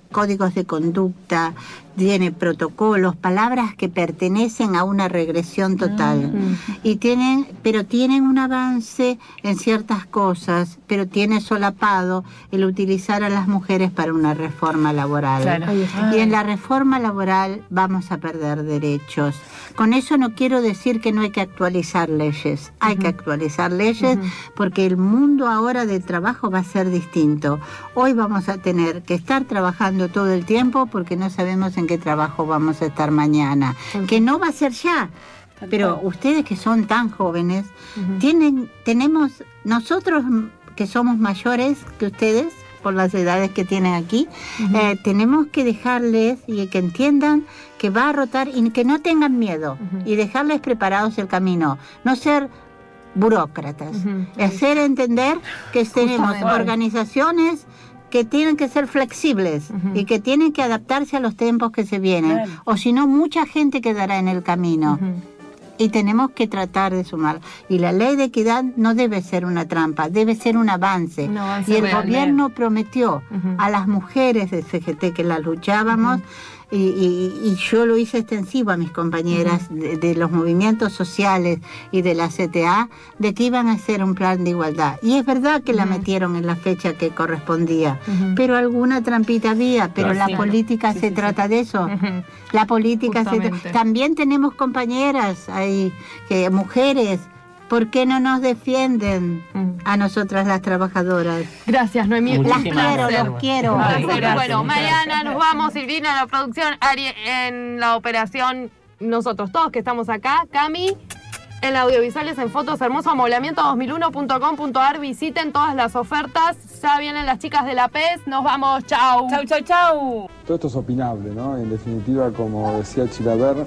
códigos de conducta, tiene protocolos, palabras que pertenecen a una regresión total. Mm. Y tienen, pero tienen un avance en ciertas cosas, pero tiene solapado el utilizar a las mujeres para una reforma laboral. Claro. Y en la reforma laboral vamos a perder derechos. Con eso no quiero decir que no hay que actualizar leyes. Hay uh-huh. que actualizar leyes uh-huh. porque el mundo ahora de trabajo va a ser distinto. Hoy vamos a tener que estar trabajando todo el tiempo porque no sabemos en qué trabajo vamos a estar mañana. Uh-huh. Que no va a ser ya. Pero ustedes que son tan jóvenes, uh-huh. tienen, tenemos, nosotros que somos mayores que ustedes, por las edades que tienen aquí, uh-huh. eh, tenemos que dejarles y que entiendan que va a rotar y que no tengan miedo uh-huh. y dejarles preparados el camino, no ser burócratas, uh-huh. hacer entender que tenemos organizaciones que tienen que ser flexibles uh-huh. y que tienen que adaptarse a los tiempos que se vienen, claro. o si no mucha gente quedará en el camino. Uh-huh. Y tenemos que tratar de sumar. Y la ley de equidad no debe ser una trampa, debe ser un avance. Un avance y el real, gobierno real. prometió uh-huh. a las mujeres de C G T que las luchábamos, uh-huh. y, y, y yo lo hice extensivo a mis compañeras uh-huh. de, de los movimientos sociales y de la C T A, de que iban a hacer un plan de igualdad. Y es verdad que uh-huh. la metieron en la fecha que correspondía, uh-huh. pero alguna trampita había, pero claro, la sí, política sí, se sí, trata sí. de eso. Uh-huh. La política se tra- también tenemos compañeras ahí, que mujeres, ¿por qué no nos defienden a nosotras las trabajadoras? Gracias, Noemí. Las quiero, los quiero. Ay, gracias. Bueno, Mariana, nos vamos, Silvina, la producción, Ari en la operación, nosotros todos que estamos acá, Cami en audiovisuales, en fotos, hermoso amoblamiento dos mil uno punto com punto a r, visiten todas las ofertas, ya vienen las chicas de la P E S, nos vamos, chau. Chau, chau, chau. Todo esto es opinable, ¿no? En definitiva, como decía Chilaver.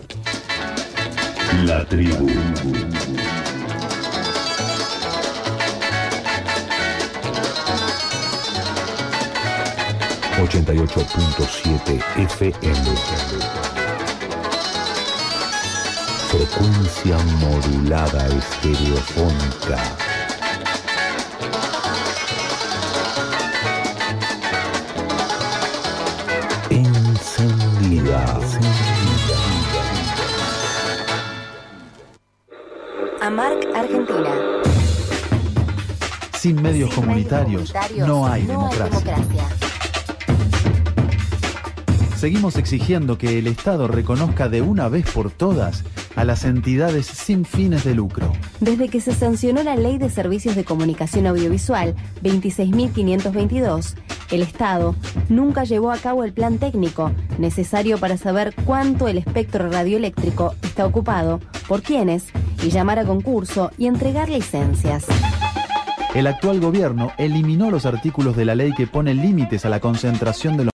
La tribu. ochenta y ocho punto siete F M. Frecuencia modulada estereofónica. Encendida. AMARC Argentina. Sin medios Sin comunitarios, medios comunitarios no hay no democracia. hay democracia. Seguimos exigiendo que el Estado reconozca de una vez por todas a las entidades sin fines de lucro. Desde que se sancionó la Ley de Servicios de Comunicación Audiovisual veintiséis mil quinientos veintidós, el Estado nunca llevó a cabo el plan técnico necesario para saber cuánto el espectro radioeléctrico está ocupado, por quiénes, y llamar a concurso y entregar licencias. El actual gobierno eliminó los artículos de la ley que ponen límites a la concentración de los